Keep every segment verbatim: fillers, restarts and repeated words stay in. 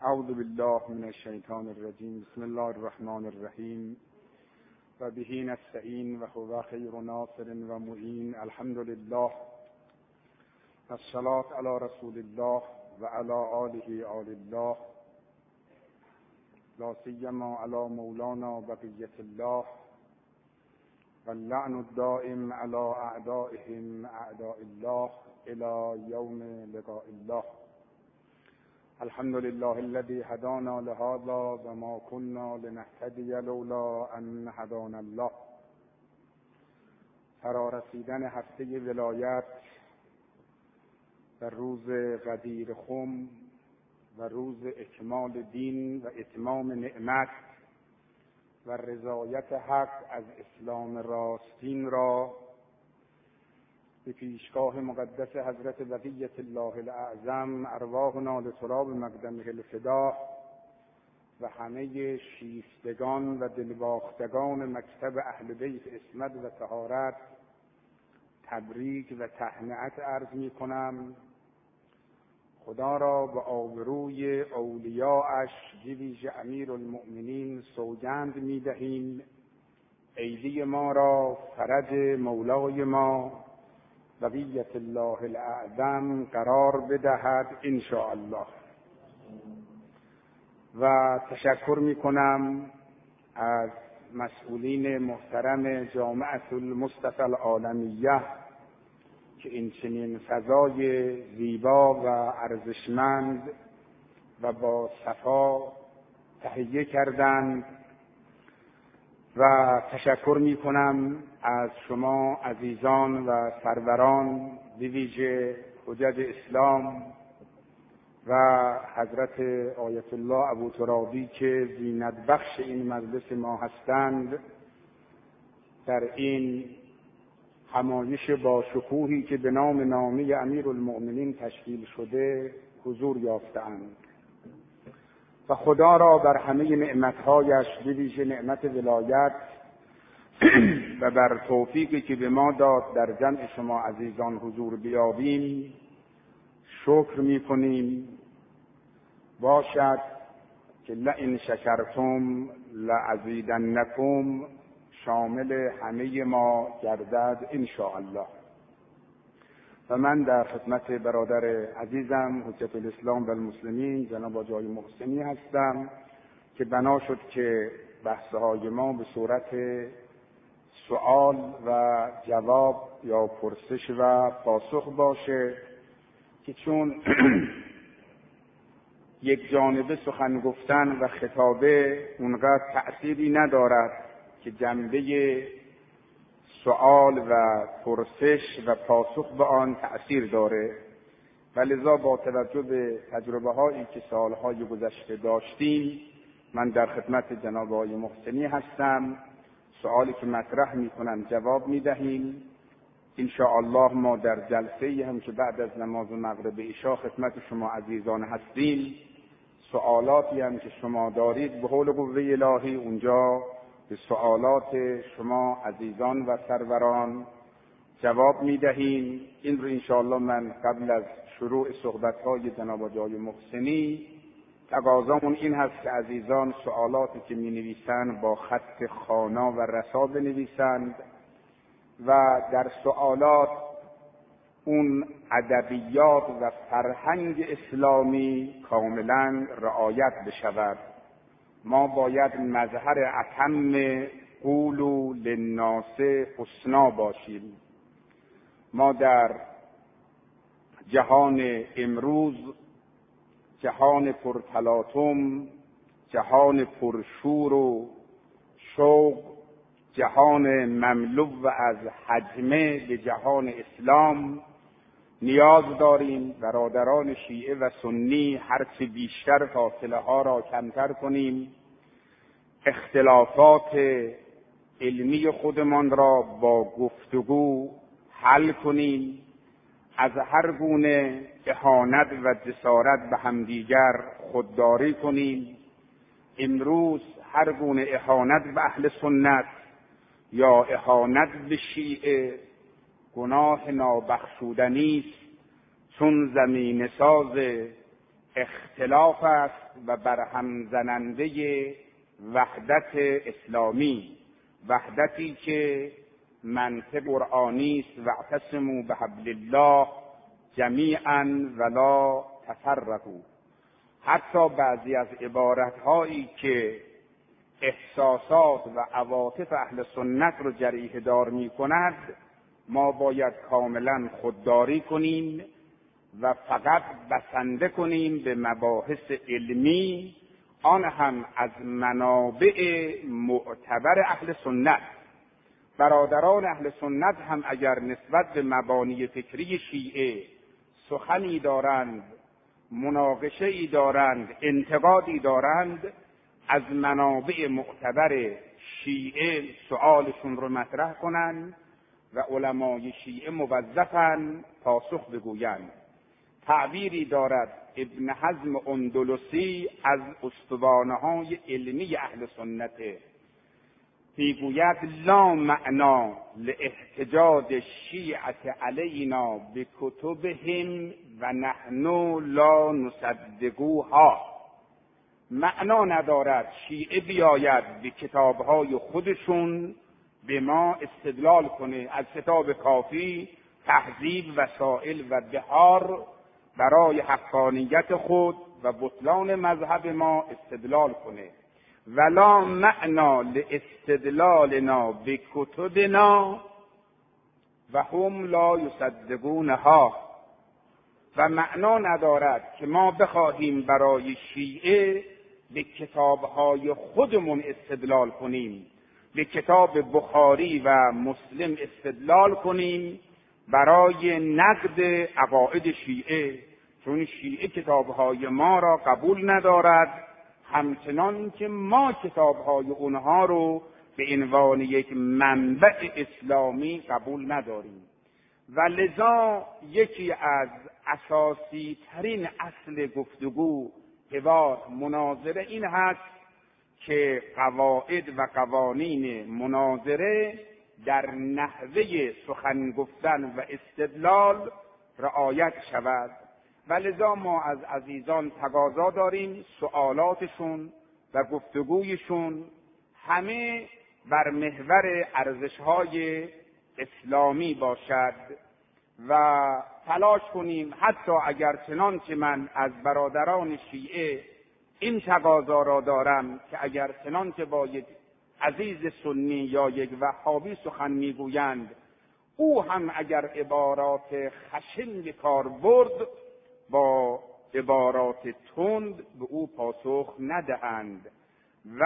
اعوذ بالله من الشیطان الرجیم. بسم الله الرحمن الرحیم و به نستعین و هو خیر ناصر و معین. الحمد لله والصلاة علی رسول الله و علی آله آل الله لا سیما علی مولانا بقیة الله واللعن الدائم علی اعدائهم اعداء الله الى یوم لقاء الله. الحمد لله الذي هدانا لهذا وما كنا لنهتدي لولا ان هدانا الله. فرارسیدن هفته ولایت و روز غدیر خم و روز اکمال دین و اتمام نعمت و رضایت حق از اسلام راستین را به پیشگاه مقدس حضرت بقیة الله الاعظم ارواحنا لتراب مقدمه الفدا و همه شیفتگان و دلباختگان مکتب اهل بیت عصمت و طهارت تبریک و تهنئت عرض می کنم. خدا را به آبروی اولیاءش به ویژه امیرالمؤمنین سوگند می دهیم ایدی ما را فرج مولای ما بقیة الله الاعظم قرار بدهد ان شاء الله. و تشکر می کنم از مسئولین محترم جامعة المصطفى العالمیه که این چنین فضای زیبا و ارزشمند و با صفا تهیه کردند و تشکر می کنم از شما عزیزان و سروران به ویژه حجج اسلام و حضرت آیت الله ابوترابی که زینت بخش این مجلس ما هستند در این همایش با شکوهی که به نام نامه امیرالمؤمنین تشکیل شده حضور یافتند و خدا را بر همه نعمتهایش به ویژه نعمت ولایت و بر توفیقی که به ما داد در جمع شما عزیزان حضور بیابیم شکر می کنیم. باشد که لئن شکرتم لازیدنکم شامل همه ما گردد ان شاء الله. و من در خدمت برادر عزیزم حجت الاسلام و المسلمین جناب آقای محسنی هستم که بنا شد که بحث‌های ما به صورت سوال و جواب یا پرسش و پاسخ باشه که چون یک جانبه سخن گفتن و خطابه اونقدر تأثیری ندارد که جنبه سوال و پرسش و پاسخ به آن تأثیر داره و لذا با توجه به تجربه هایی که سالهای گذشته داشتیم من در خدمت جناب آقای محسنی هستم. سوالی که مطرح میکنم جواب میدهیم. ان شاء الله ما در جلسه هم که بعد از نماز مغرب عشا خدمت شما عزیزان هستیم سوالاتی هم که شما دارید به حول قوه الهی اونجا به سوالات شما عزیزان و سروران جواب میدهیم. این رو ان شاء الله من قبل از شروع صحبت‌های جناب آقای محسنی تقاضامون این هست که عزیزان سوالاتی که می‌نویسند با خط خوانا و رسا بنویسند و در سوالات اون ادبیات و فرهنگ اسلامی کاملا رعایت بشود. ما باید مظهر اتم قولوا للناس حسنا باشیم. ما در جهان امروز جهان پرتلاطم، جهان پرشور و شوق، جهان مملو از حجمه به جهان اسلام نیاز داریم. برادران شیعه و سنی هرچه بیشتر فاصله ها را کمتر کنیم، اختلافات علمی خودمان را با گفتگو حل کنیم، از هر گونه اهانت و جسارت به همدیگر خودداری کنیم. امروز هر گونه اهانت به اهل سنت یا اهانت به شیعه گناه نابخشودنی است، چون زمین ساز اختلاف است و برهم زننده وحدت اسلامی، وحدتی که منطق قرآنی است: واعتصموا بحبل الله جمیعا ولا تفرقوا. حتی بعضی از عبارت‌هایی که احساسات و عواطف اهل سنت رو جریحه دار می‌کند، ما باید کاملا خودداری کنیم و فقط بسنده کنیم به مباحث علمی، آن هم از منابع معتبر اهل سنت. برادران اهل سنت هم اگر نسبت به مبانی فکری شیعه سخنی دارند، مناقشه‌ای دارند، انتقادی دارند، از منابع معتبر شیعه سؤالشون رو مطرح کنند و علمای شیعه موظفند پاسخ بگویند. تعبیری دارد ابن حزم اندلسی از استوانه‌های علمی اهل سنت، میگوید: لا معنا لاحتجاج الشیعة علینا بکتبهم و نحن لا نصدقوها. معنا ندارد شیعه بیاید به کتابهای خودشون به ما استدلال کنه، از کتاب کافی، تهذیب، وسائل و بهار برای حقانیت خود و بطلان مذهب ما استدلال کنه. ولا معنا لاستدلالنا بکتبنا و هم لا یصدقونها. و معنا ندارد که ما بخواهیم برای شیعه به کتابهای خودمون استدلال کنیم، به کتاب بخاری و مسلم استدلال کنیم برای نقد عقاید شیعه، چون شیعه کتابهای ما را قبول ندارد، همچنان که ما کتابهای اونها رو به عنوان یک منبع اسلامی قبول نداریم. و لذا یکی از اساسی ترین اصل گفتگو، حوار، مناظره این هست که قواعد و قوانین مناظره در نحوه سخن گفتن و استدلال رعایت شود. و لذا ما از عزیزان تقاضا داریم سوالاتشون و گفتگویشون همه بر محور ارزش‌های اسلامی باشد و تلاش کنیم حتی اگر چنان که من از برادران شیعه این تقاضا را دارم که اگر چنان که با یک عزیز سنی یا یک وهابی سخن میگویند، او هم اگر عبارات خشن به کار برد، با عبارات تند به او پاسخ ندهند و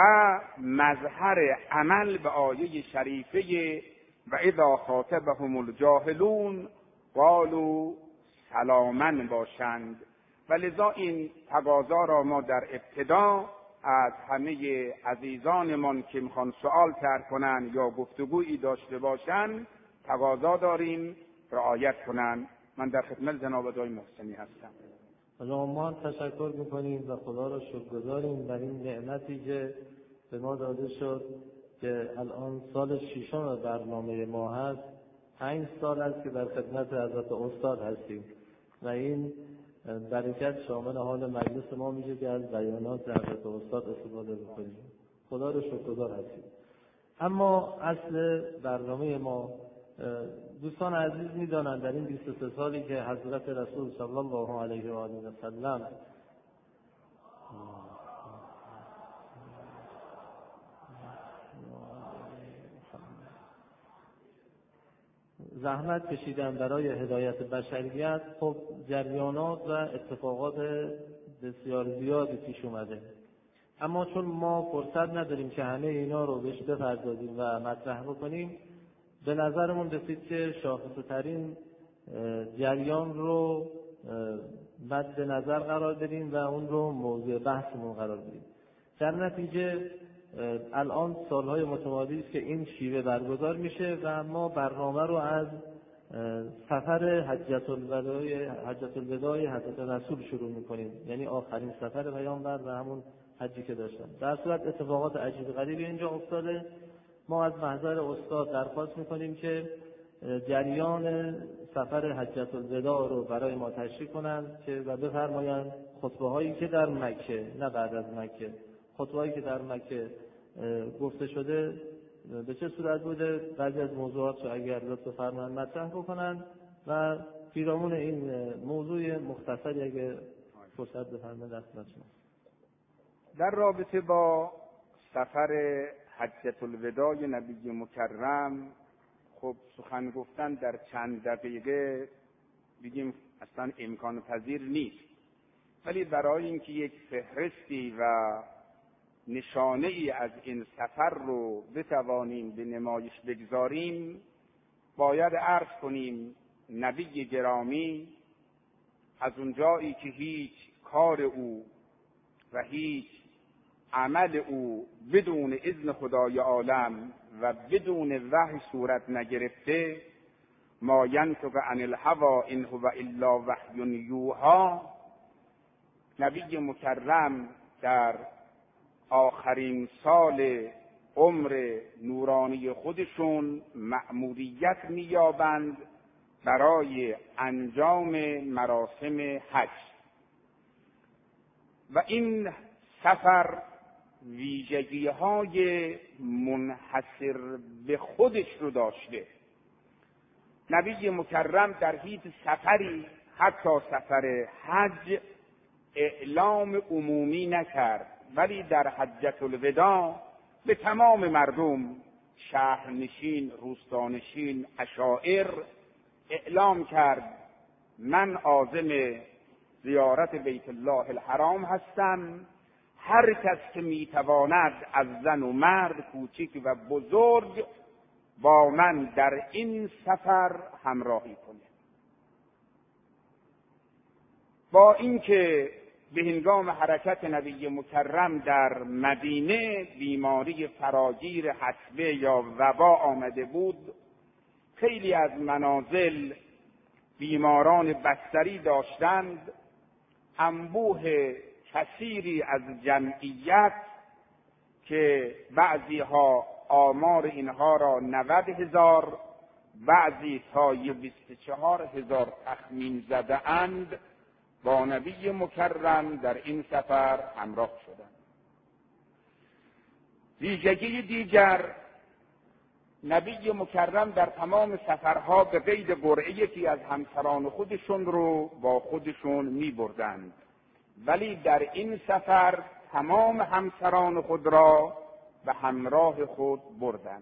مظهر عمل به آیه شریفه و اذا خاطبهم الجاهلون قالوا سلاما باشند. و لذا این تقاضا را ما در ابتدا از همه عزیزانمان که میخوان سوال طرح کنند یا گفتگویی داشته باشند تقاضا داریم رعایت کنند. من در خدمت جناب آقای محسنی هستم. ما تشکر میکنیم و خدا را شکرگزاریم بر این نعمتی که به ما داده شد که الان سال ششم برنامه ما هست. پنج سال است که در خدمت حضرت استاد هستیم و این برکت شامل حال مجلس ما میشه که از بیانات حضرت استاد استفاده بکنیم. خدا را شکرگزار هستیم. اما اصل برنامه ما، دوستان عزیز میدانند در این بیست و سه سالی که حضرت رسول صلی الله علیه و آله و سلم زحمت کشیدن برای هدایت بشریت، خب جریانات و اتفاقات بسیار زیادی پیش اومده. اما چون ما فرصت نداریم که همه اینا رو بهش بپردازیم و مطرح بکنیم، به نظرمون رسید که شاخص‌ترین جریان رو مد نظر قرار بدیم و اون رو موضوع بحثمون قرار بدیم. در نتیجه الان سالهای متمادی است که این شیوه برگزار میشه و ما برنامه رو از سفر حجة الوداع حجة الوداع حضرت رسول شروع میکنیم، یعنی آخرین سفر پیامبر و همون حجی که داشتن. در صورت اتفاقات عجیب غریبی اینجا افتاده. ما از محضر استاد درخواست میکنیم که جریان سفر حجة الوداع رو برای ما تشریح کنند که و بفرمایند خطبه هایی که در مکه، نه بعد از مکه، خطبه هایی که در مکه گفته شده به چه صورت بوده، بعضی از موضوعات رو اگر لطف فرمایند مطرح بکنند و پیرامون این موضوع مختصری اگر فرصت بفرمایند در خدمت شما. در رابطه با سفر حجة الوداع نبی مکرم خب سخن گفتن در چند دقیقه بگیم اصلا امکان پذیر نیست، ولی برای اینکه یک فهرستی و نشانه ای از این سفر رو بتوانیم به نمایش بگذاریم باید عرض کنیم نبی گرامی از اونجایی که هیچ کار او و هیچ عمل او بدون اذن خدای عالم و بدون وحی صورت نگرفته، ما ینطق عن الهوی ان هو الا وحی یوحی، نبی مکرم در آخرین سال عمر نورانی خودشون مأموریت می‌یابند برای انجام مراسم حج و این سفر ویژگی‌های منحصر به خودش رو داشته. نبی مکرم در هیچ سفری حتی سفر حج اعلام عمومی نکرد، ولی در حجة الوداع به تمام مردم، شهرنشین، روستانشین، عشائر اعلام کرد من عازم زیارت بیت الله الحرام هستم، هر کس که میتواند از زن و مرد، کوچک و بزرگ با من در این سفر همراهی کنه. با اینکه به هنگام حرکت نبی مکرم در مدینه بیماری فراگیر حصبه یا وبا آمده بود، خیلی از منازل بیماران بستری داشتند، انبوه کثیری از جمعیت که بعضی ها آمار اینها را نود هزار، بعضی تای بیست و چهار هزار تخمین زده اند، با نبی مکرم در این سفر همراه شدند. ویژگی دیگر، نبی مکرم در تمام سفرها به قید قرعه یکی از همسران خودشون رو با خودشون می بردند، ولی در این سفر تمام همسران خود را به همراه خود بردند.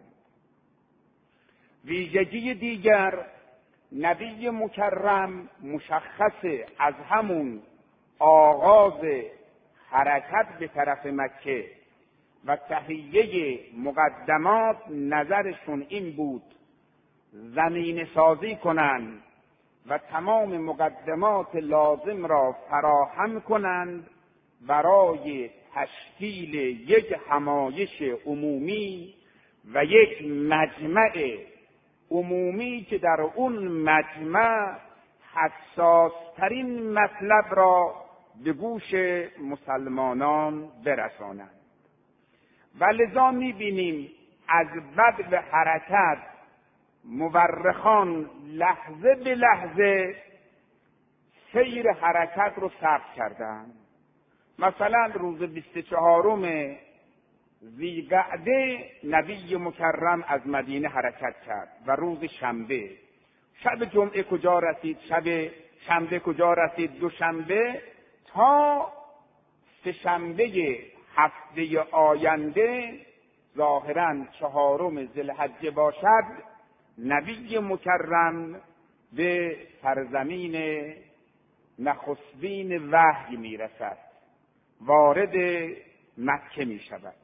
ویژگی دیگر، نبی مکرم مشخص از همون آغاز حرکت به طرف مکه و تهیه مقدمات نظرشون این بود زمین سازی کنند و تمام مقدمات لازم را فراهم کنند برای تشکیل یک همایش عمومی و یک مجمع عمومی که در اون مجمع حساسترین مطلب را به گوش مسلمانان برسانند. و لذا می‌بینیم از بدء حرکت مورخان لحظه به لحظه سیر حرکت رو ثبت کردند. مثلا روز بیست و چهارم ذی‌قعده نبی مکرم از مدینه حرکت کرد و روز شنبه. شب جمعه کجا رسید؟ شب شنبه کجا رسید؟ دوشنبه. تا سه شنبه هفته آینده ظاهراً چهارم ذوالحجه باشد، نبی مکرم به سرزمین نخستین وحی می رسد، وارد مکه می شود.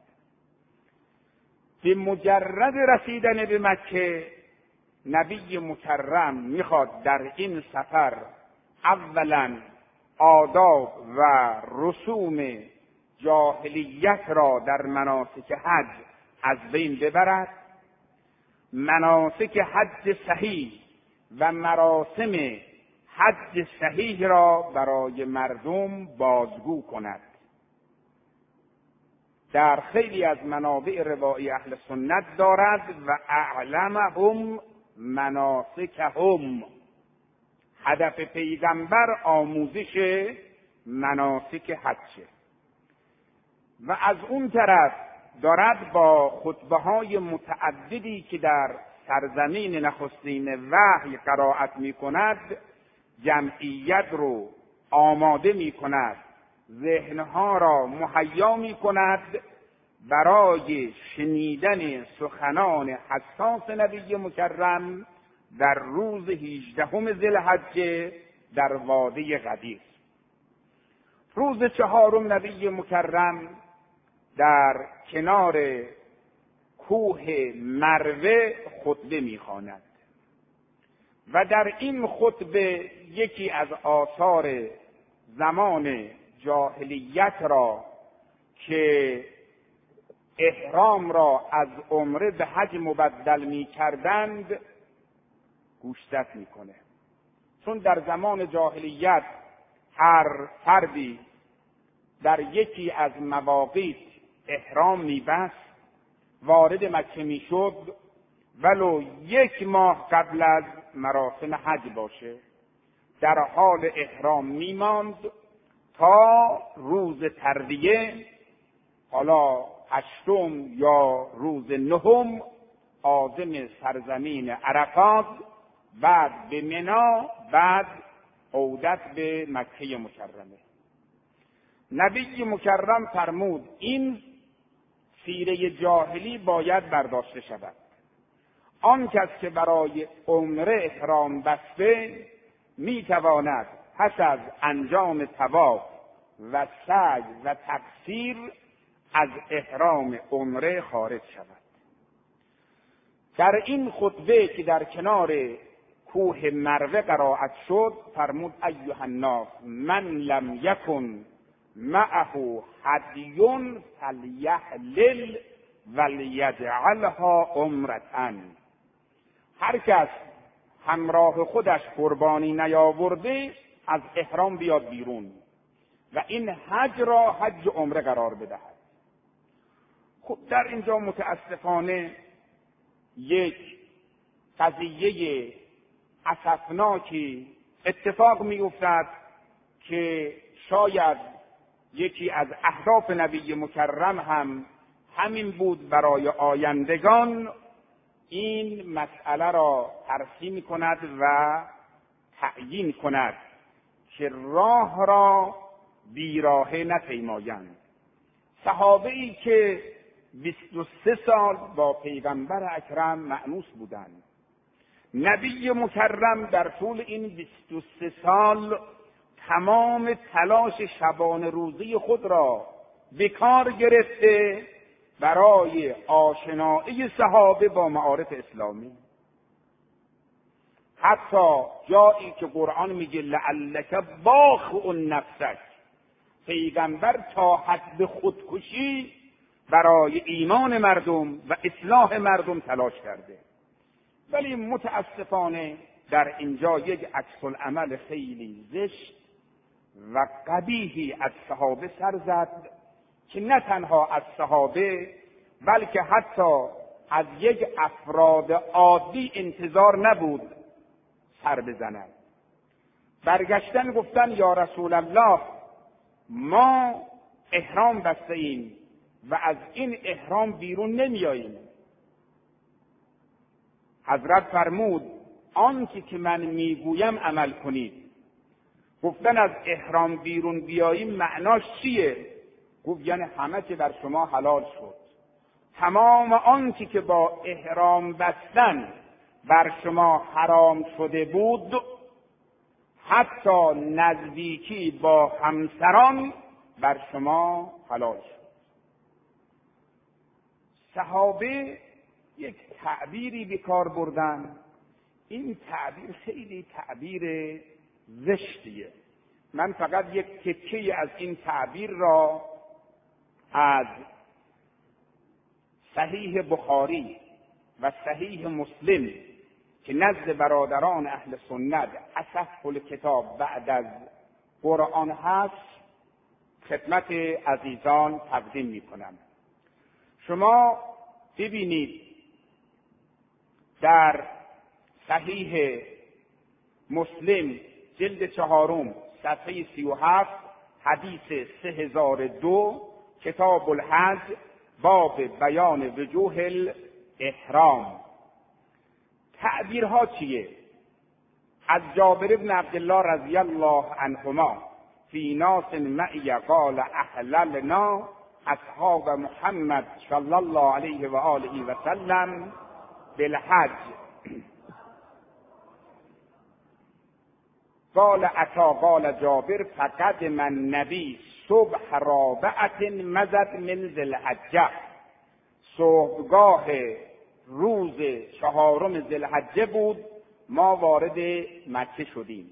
به مجرد رسیدن به مکه نبی مکرم می خواد در این سفر اولا آداب و رسوم جاهلیت را در مناسک حج از بین ببرد، مناسک حج صحیح و مراسم حج صحیح را برای مردم بازگو کند. در خیلی از منابع روایی اهل سنت دارد و اعلمهم مناسکهم. هدف پیغمبر آموزش مناسک حجه و از اون طرف دارد با خطبه‌های متعددی که در سرزمین نخستین وحی قرائت می‌کند جمعیت رو آماده می‌کند، ذهنها را مهیا می‌کند برای شنیدن سخنان حساس نبی مکرم در روز هجدهم ذوالحجه در وادی غدیر. روز چهارم نبی مکرم در کنار کوه مروه خطبه می‌خواند و در این خطبه یکی از آثار زمان جاهلیت را که احرام را از عمره به حج مبدل می‌کردند گوشزد می‌کنه. چون در زمان جاهلیت هر فردی در یکی از مواقیت احرام می‌بست، وارد مکه می‌شد، ولو یک ماه قبل از مراسم حج باشه در حال احرام می‌ماند تا روز ترویه، حالا هشتم یا روز نهم، عازم سرزمین عرفات، بعد به منی، بعد عودت به مکه مکرمه. نبی مکرم فرمود این سیره جاهلی باید برداشته شود. آن کس که برای عمره احرام بسته میتواند پس از انجام طواف و سعی و تقصیر از احرام عمره خارج شود. در این خطبه که در کنار کوه مروه قرائت شد فرمود ایها الناس من لم یکن معه هدی فلیحلل ولیجعلها عمرة. هر کس همراه خودش قربانی نیاورده از احرام بیاد بیرون و این حج را حج عمره قرار بدهد. خب در اینجا متاسفانه یک قضیه اسفناکی اتفاق می‌افتد که شاید یکی از اهداف نبی مکرم هم همین بود برای آیندگان این مسئله را ترسیم کند و تعیین کند که راه را بیراهه نپیمایند. صحابه‌ای که بیست و سه سال با پیغمبر اکرم مأنوس بودند، نبی مکرم در طول این بیست و سه سال تمام تلاش شبانه روزی خود را به کار گرفته برای آشنایی صحابه با معارف اسلامی. حتی جایی که قرآن میگه لعلک باخع نفسک، پیغمبر تا حد خودکشی برای ایمان مردم و اصلاح مردم تلاش کرده، ولی متاسفانه در اینجا یک عکس العمل خیلی زشت و قبیحی از صحابه سر زد که نه تنها از صحابه بلکه حتی از یک افراد عادی انتظار نبود سر بزنند. برگشتن گفتن یا رسول الله ما احرام بسته ایم و از این احرام بیرون نمیاییم. حضرت فرمود آنچه که من میگویم عمل کنید. گفتن از احرام بیرون بیاییم معناش چیه؟ گفت یعنی همه چه بر شما حلال شد، تمام آنچه که با احرام بستن بر شما حرام شده بود، حتی نزدیکی با همسران بر شما حلال شد. صحابه یک تعبیری به کار بردن، این تعبیر خیلی تعبیر زشتیه. من فقط یک تکه از این تعبیر را از صحیح بخاری و صحیح مسلم که نزد برادران اهل سنت اصح الکتاب بعد از قرآن هست خدمت عزیزان تقدیم می کنم. شما ببینید در صحیح مسلم جلد چهارم صفحه سی و هفت حدیث سه هزار و دو کتاب الحج باب بیان وجوه الاحرام. تعبیرها چیه؟ از جابر بن عبدالله رضی الله عنهما فی ناس معی قال احللنا اصحاب محمد صلی الله علیه و آله و سلم بالحج قال اتا قال جابر فقدم النبی صبح رابعت مزد من ذی الحجه. صبحگاه روز چهارم ذی الحجه بود ما وارد مکه شدیم.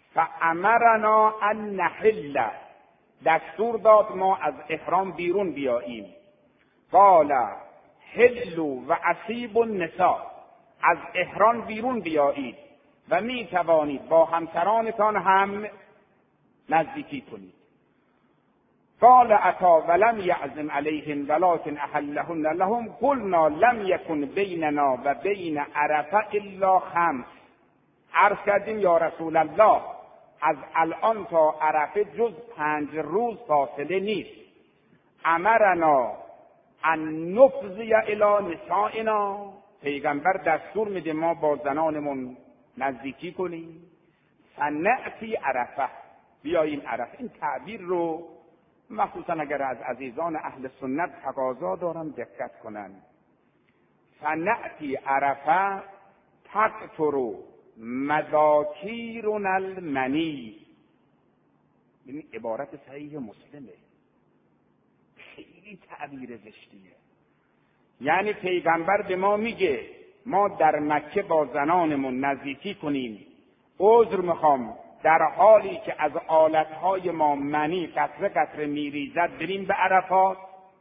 فامرنا ان نحل، دستور داد ما از احرام بیرون بیاییم. قال حلوا و اصیب النساء، از احرام بیرون بیایید و می توانید با همسرانتان هم نزدیکی کنید. قال اتا ولم یعزم علیهن ولکن احلهن لهم قلنا لم یکن بیننا و بین عرفه الا خمس. عرض کردیم یا رسول الله از الان تا عرفه جز پنج روز فاصله نیست. امرنا ان نفضی الی نسائنا، پیغمبر دستور میده ما با زنانمون نزدیکی کنیم. فنأتی عرفه، بیاییم عرفه. این تعبیر رو مخصوصا اگر از عزیزان اهل سنت تقاضا دارم دقت کنن. فنأتی عرفه تقطر مذاکیرنا المنی. این عبارت صحیح مسلمه، خیلی تعبیر زشتیه. یعنی پیغمبر به ما میگه ما در مکه با زنانمون نزدیکی کنیم، عذر میخوام، در حالی که از آلتهای ما منی قطره قطره میریزد بریم به عرفات.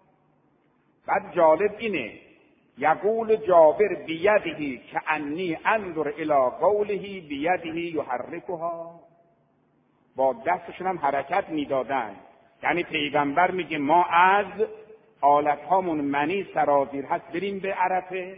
بعد جالب اینه یقول جابر بیدهی که انی انظر الی قوله بیدهی یحرکها، با دستشون هم حرکت میدادن. یعنی پیغمبر میگه ما از آلتهامون منی سرازیر هست بریم به عرفه.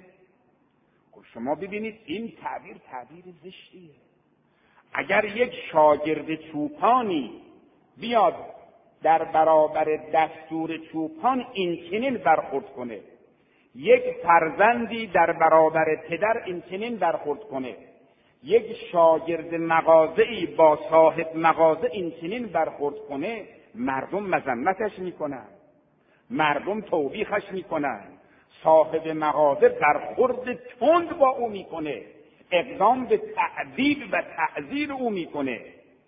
شما ببینید این تعبیر تعبیر زشتیه. اگر یک شاگرد چوپانی بیاد در برابر دستور چوپان این چنین برخورد کنه، یک فرزندی در برابر پدر این چنین برخورد کنه، یک شاگرد مغازه‌ای با صاحب مغازه این چنین برخورد کنه، مردم مذمتش میکنن، مردم توبیخش میکنن، صاحب مغازه برخورد تند با او میکنه، اقدام به تعذیب و تعزیر او میکنه.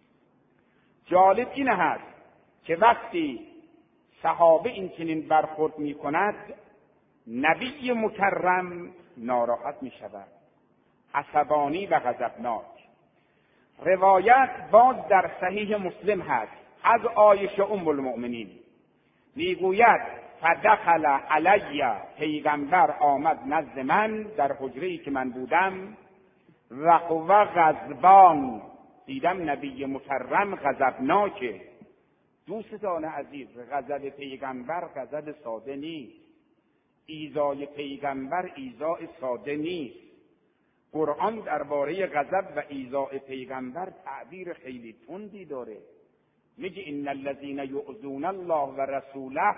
جالب این هست که وقتی صحابه این چنین برخورد میکند نبی مکرم ناراحت میشود، عصبانی و غضبناک. روایت باز در صحیح مسلم هست از عایشه ام المؤمنین، میگوید فدخل علی، پیغمبر آمد نزد من در حجره‌ای که من بودم، و هو غضبان، دیدم نبی مکرم غضبناکه. دوستان عزیز، غضب پیغمبر غضب ساده نیست، ایذای پیغمبر ایذای ساده نیست. قرآن درباره غضب و ایذای پیغمبر تعبیر خیلی تندی داره. میگه ان الذين يؤذون الله و رسوله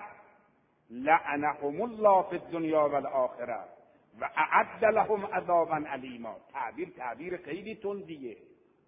لعنهم الله فی الدنیا و الاخره و اعد لهم عذابا علیما. تعبیر تعبیر خیلی تندیه.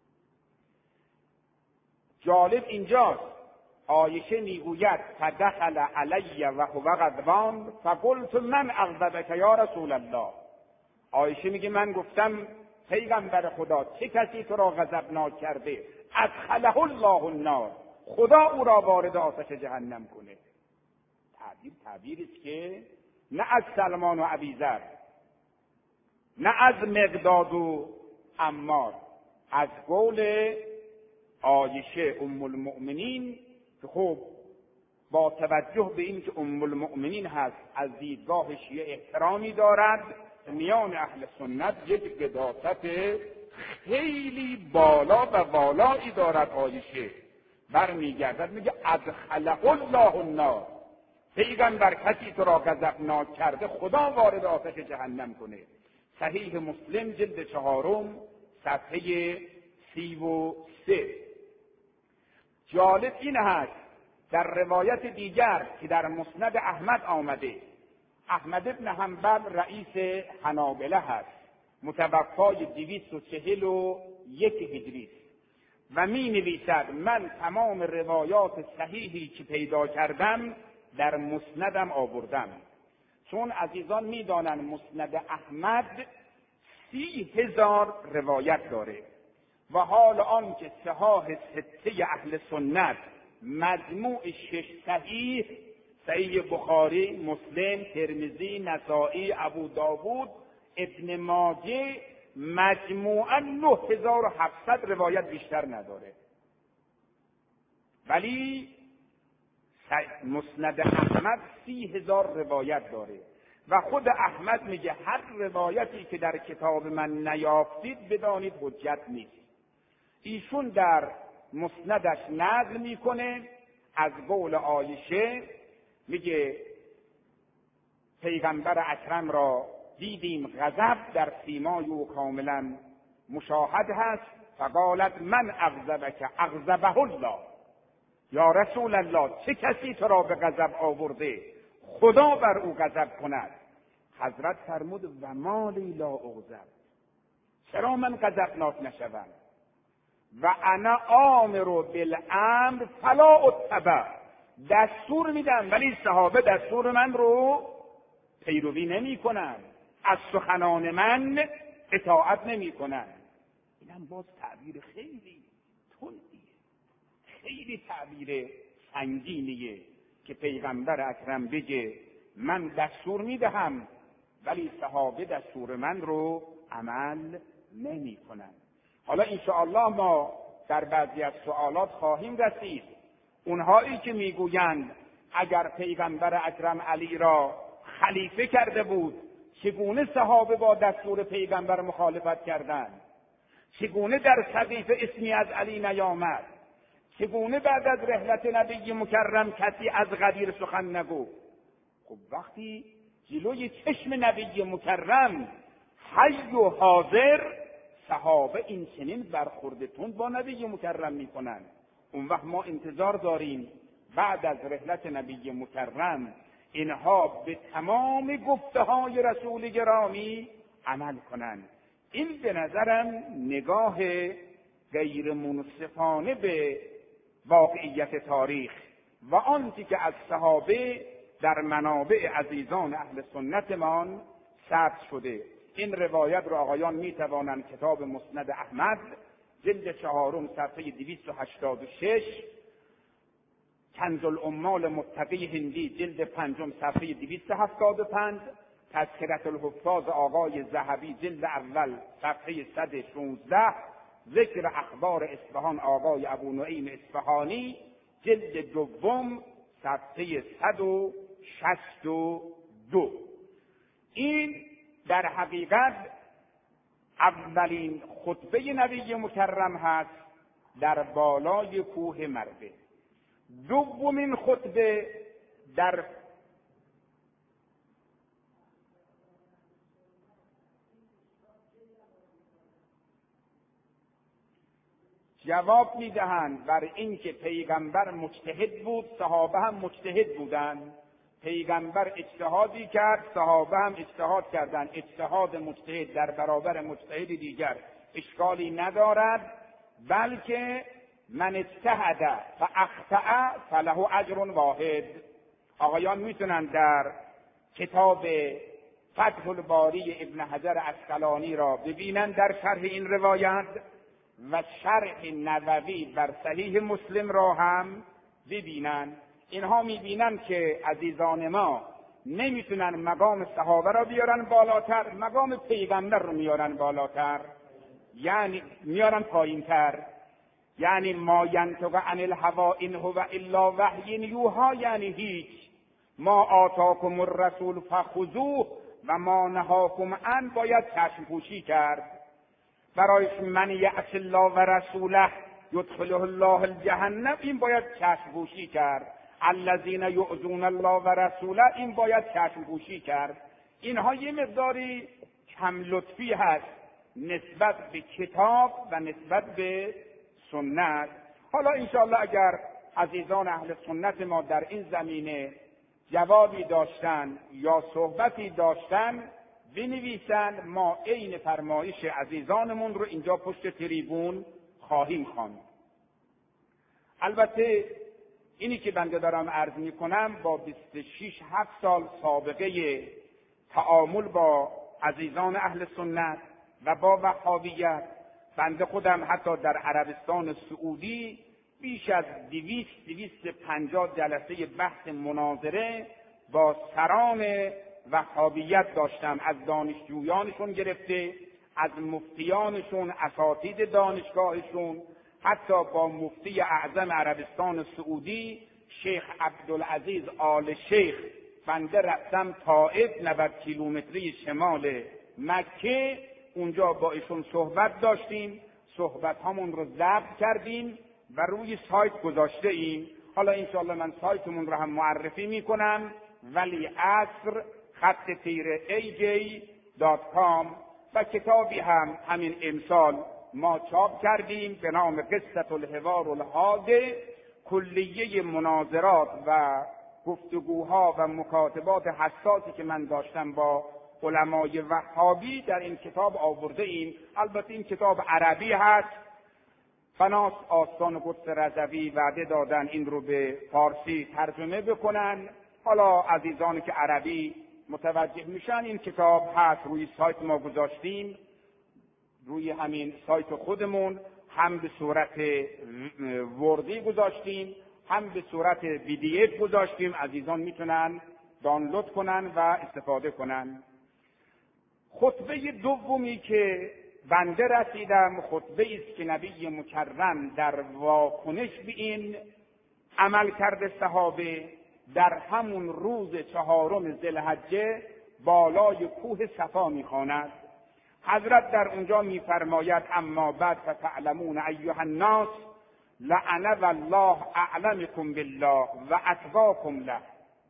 جالب اینجاست عایشه میگوید فدخل علی و هو غضبان فقلت من اغضبک یا رسول الله. عایشه میگه من گفتم پیغمبر خدا چه کسی تو را غضبناک کرده؟ ادخله الله النار، خدا او را وارد آتش جهنم کنه. تعبیر تعبیری است که نه از سلمان و ابیذر، نه از مقداد و عمار، از قول عایشه ام المؤمنین که خب با توجه به این که ام المؤمنین هست از دیدگاه شیعه احترامی دارد، میان اهل سنت یک قداست خیلی بالا و والایی دارد. عایشه برمیگردد میگه ادخله الله النار، پیغمبر کسی تو را غضبناک کرده خدا وارد آتش جهنم کنه. صحیح مسلم جلد چهارم صفحه سی و سه. جالب این هست در روایت دیگر که در مسند احمد آمده، احمد بن حنبل رئیس حنابله هست، متوفای دویست و چهل و یک هجری و می نویسد من تمام روایات صحیحی که پیدا کردم در مسندم آوردم، چون عزیزان می دانند مسند احمد سی هزار روایت داره و حال آن که صحاح سته اهل سنت مجموع شش صحیح، صحیح بخاری، مسلم، ترمذی، نسائی، ابو داوود، ابن ماجه، مجموعاً نه هزار و هفتصد روایت بیشتر نداره. ولی مسند احمد سی هزار روایت داره و خود احمد میگه هر روایتی که در کتاب من نیافتید بدانید حجت نیست. ایشون در مسندش نقل میکنه از قول عایشه، میگه پیغمبر اکرم را دیدیم غضب در سیمای او کاملا مشاهد هست، فقالت من اغضبک اغضبه الله، یا رسول الله چه کسی تو را به غضب آورده، خدا بر او غضب کند. حضرت فرمود و مالی لا اغضب، چرا من غضبناک نشوم؟ و انا آمر بالامر فلا اتبع، دستور میدم ولی صحابه دستور من رو پیروی نمی کنن، از سخنان من اطاعت نمی کنن. اینم باز تعبیر خیلی تندیه، خیلی تعبیر سنگینیه که پیغمبر اکرم بگه من دستور میدهم ولی صحابه دستور من رو عمل نمی کنن. حالا انشاءالله ما در بعضی از سوالات خواهیم رسید. اونهایی که میگویند اگر پیغمبر اکرم علی را خلیفه کرده بود چگونه صحابه با دستور پیغمبر مخالفت کردند؟ چگونه در سقیفه اسمی از علی نیامد؟ چگونه بعد از رحلت نبی مکرم کسی از غدیر سخن نگفت؟ خب وقتی جلوی چشم نبی مکرم حی و حاضر صحابه این چنین برخوردتون با نبی مکرم میکنن، اون وقت ما انتظار داریم بعد از رحلت نبی مکرم اینها به تمام گفته های رسول گرامی عمل کنند. این به نظرم نگاه غیر منصفانه به واقعیت تاریخ و آنچه که از صحابه در منابع عزیزان اهل سنتمان ثبت شده. این روایت را آقایان می توانند کتاب مسند احمد جلد چهارم صفحه دویست و هشتاد و شش، کنز العمال متقی هندی جلد پنجم صفحه دویست و هفتاد و پنج، تذکرة الحفاظ آقای ذهبی جلد اول صفحه صد و شانزده، ذکر اخبار اصفهان آقای ابو نعیم اصفهانی جلد دوم صفحه صد و شصت و دو. این در حقیقت اولین خطبه نبی مکرم هست در بالای کوه مربه. دومین خطبه در جواب میدهند بر اینکه پیغمبر مجتهد بود، صحابه هم مجتهد بودند. پیغمبر اجتهادی کرد، صحابه هم اجتهاد کردند. اجتهاد مجتهد در برابر مجتهد دیگر اشکالی ندارد، بلکه من اجتهد فاخطأ فله اجر واحد. آقایان میتونن در کتاب فتح الباری ابن حجر عسقلانی را ببینن در شرح این روایت و شرح نووی بر صحیح مسلم را هم ببینن. اینها میبینن که عزیزان ما نمیتونن مقام صحابه را بیارن بالاتر، مقام پیغمبر رو میارن بالاتر، یعنی میارن پایینتر. یعنی ما ینطق عن الهوی ان هو الا وحی یوحی، یعنی هیچ. ما آتاکم الرسول فخذوه و ما نهاکم عنه باید چشم پوشی کرد. برایش من یعص الله و رسوله یدخله الله الجحنم، این باید چشم پوشی کرد. الذین یؤذون الله و رسوله، این باید چشم پوشی کرد. اینها یه مقداری کم لطفی هست نسبت به کتاب و نسبت به سنت. حالا انشاءالله اگر عزیزان اهل سنت ما در این زمینه جوابی داشتن یا صحبتی داشتن بنویسن، ما عین فرمایش عزیزانمون رو اینجا پشت تریبون خواهیم خواند. البته اینی که بنده دارم عرض میکنم با بیست و شش هفت سال سابقه تعامل با عزیزان اهل سنت و با وهابیت، بنده خودم حتی در عربستان سعودی بیش از دویست دویست پنجاه جلسه بحث مناظره با سران وهابیت داشتم، از دانشجویانشون گرفته، از مفتیانشون، اساتید دانشگاهشون، حتی با مفتی اعظم عربستان سعودی شیخ عبدالعزیز آل شیخ. بنده رفتم طائف، نود کیلومتری شمال مکه، اونجا با ایشون صحبت داشتیم، صحبت همون رو ضبط کردیم و روی سایت گذاشته ایم. حالا انشاءالله من سایتمون رو هم معرفی میکنم، ولی عصر خط تیره ای جی دات کام، و کتابی هم همین امسال ما چاپ کردیم به نام قصة الحوار الحاده، کلیه مناظرات و گفتگوها و مکاتبات حساسی که من داشتم با علمای وهابی در این کتاب آورده ایم. البته این کتاب عربی هست، فناس آستان قدس رضوی وعده دادن این رو به فارسی ترجمه بکنن. حالا عزیزانی که عربی متوجه میشن، این کتاب هست روی سایت ما گذاشتیم، روی همین سایت خودمون هم به صورت وردی گذاشتیم، هم به صورت پی دی اف گذاشتیم، عزیزان میتونن دانلود کنن و استفاده کنن. خطبه دومی که بنده رسیدم خطبه است که نبی مکرم در واکنش به این عمل کرده صحابه در همون روز چهارم ذوالحجه بالای کوه صفا میخواند. حضرت در اونجا میفرماید اما بعد فتعلمون ایها الناس لعن الله اعلمکم بالله و اتقاکم له.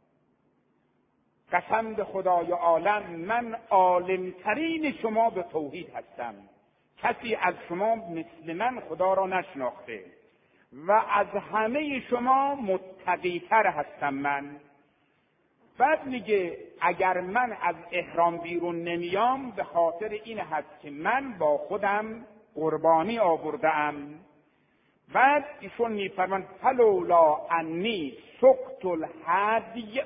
قسم به خدای عالم من عالمترین شما به توحید هستم، کسی از شما مثل من خدا را نشناخته و از همه شما متقی‌تر هستم من. بعد میگه اگر من از احرام بیرون نمیام به خاطر این هست که من با خودم قربانی آورده‌ام. بعد ایشون میفرمان فلولا انی سقت الهدی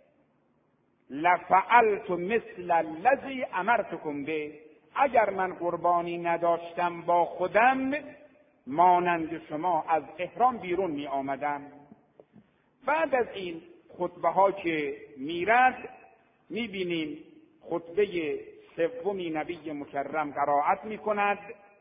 لفعلت مثل الذی امرتکم به. اگر من قربانی نداشتم با خودم مانند شما از احرام بیرون می آمدم. بعد از این خطبه ها که میرد میبینیم خطبه سومی نبی مکرم قرائت می کند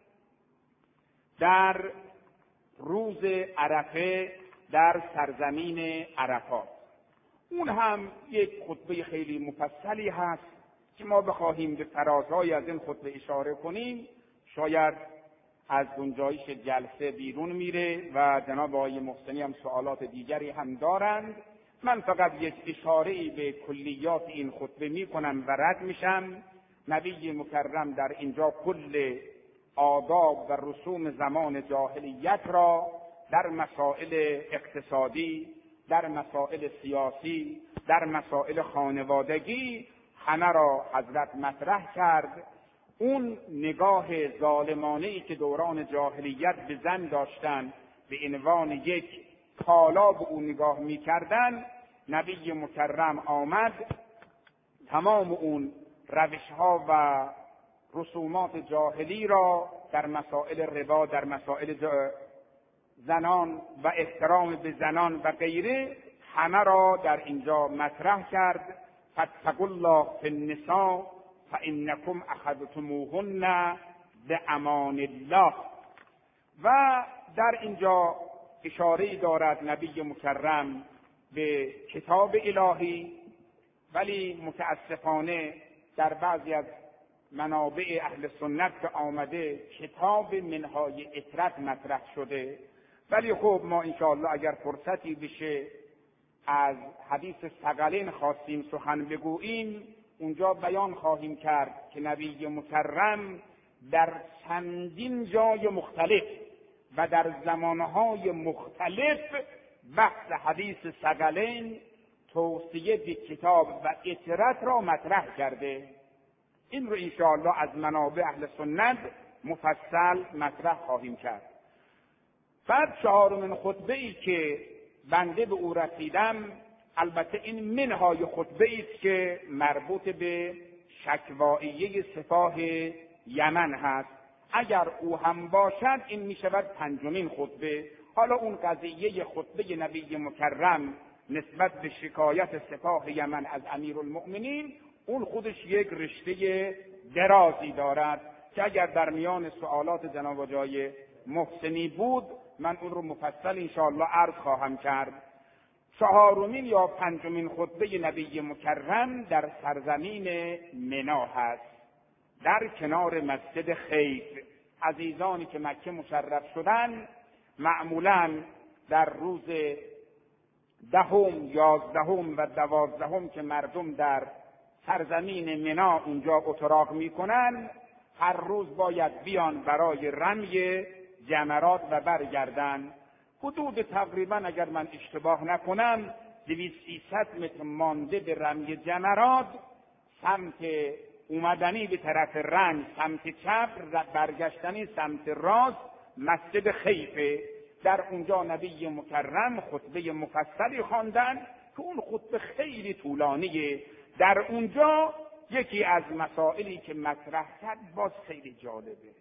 در روز عرفه در سرزمین عرفات. اون هم یک خطبه خیلی مفصلی هست که ما بخواهیم به فرازهای از این خطبه اشاره کنیم شاید از گنجایش جلسه بیرون میره و جناب آقای محسنی هم سوالات دیگری هم دارند. من فقط یک اشاره‌ای به کلیات این خطبه میکنم و رد میشم. نبی مکرم در اینجا کل آداب و رسوم زمان جاهلیت را در مسائل اقتصادی، در مسائل سیاسی، در مسائل خانوادگی همه را حضرت مطرح کرد. اون نگاه ظالمانه‌ای که دوران جاهلیت به زن داشتن به عنوان یک کالا به اون نگاه می‌کردن، نبی مکرم آمد تمام اون روش‌ها و رسومات جاهلی را در مسائل ربا، در مسائل زنان و احترام به زنان و غیره همه را در اینجا مطرح کرد. فاتقوا الله فی النساء فانکم اخذتموهن بامان الله. و در اینجا اشاره دارد نبی مکرم به کتاب الهی، ولی متاسفانه در بعضی از منابع اهل سنت که آمده کتاب منهای اطرت مطرح شده. ولی خب ما انشاءالله اگر فرصتی بشه از حدیث ثقلین خواستیم سخن بگوییم، اونجا بیان خواهیم کرد که نبی مکرم در چندین جای مختلف و در زمانهای مختلف بحث حدیث ثقلین، توصیه به کتاب و اطرت را مطرح کرده. این رو انشاءالله از منابع اهل سنت مفصل مطرح خواهیم کرد. بعد چهارمین خطبه ای که بنده به او رسیدم، البته این منهای خطبه ای است که مربوط به شکواییه سپاه یمن هست. اگر او هم باشد این می شود پنجمین خطبه. حالا اون قضیه خطبه نبی مکرم نسبت به شکایت سپاه یمن از امیرالمؤمنین، اون خودش یک رشته درازی دارد که اگر در میان سوالات جناب جای محسنی بود من اون رو مفصل انشاءالله عرض خواهم کرد. چهارمین یا پنجمین خطبه نبی مکرم در سرزمین منا هست، در کنار مسجد خیف. عزیزانی که مکه مشرف شدن معمولاً در روز دهم، یازدهم و دوازدهم که مردم در سرزمین منا اونجا اتراق میکنن، هر روز باید بیان برای رمی جمرات و برگردن. حدود تقریبا اگر من اشتباه نکنم دویست سیصد متر مانده به رمی جمرات، سمت اومدنی به طرف رنگ سمت چپ، برگشتنی سمت راست مسجد خیفه. در اونجا نبی مکرم خطبه مفصلی خواندن که اون خطبه خیلی طولانیه. در اونجا یکی از مسائلی که مطرح کرد باز خیلی جالبه.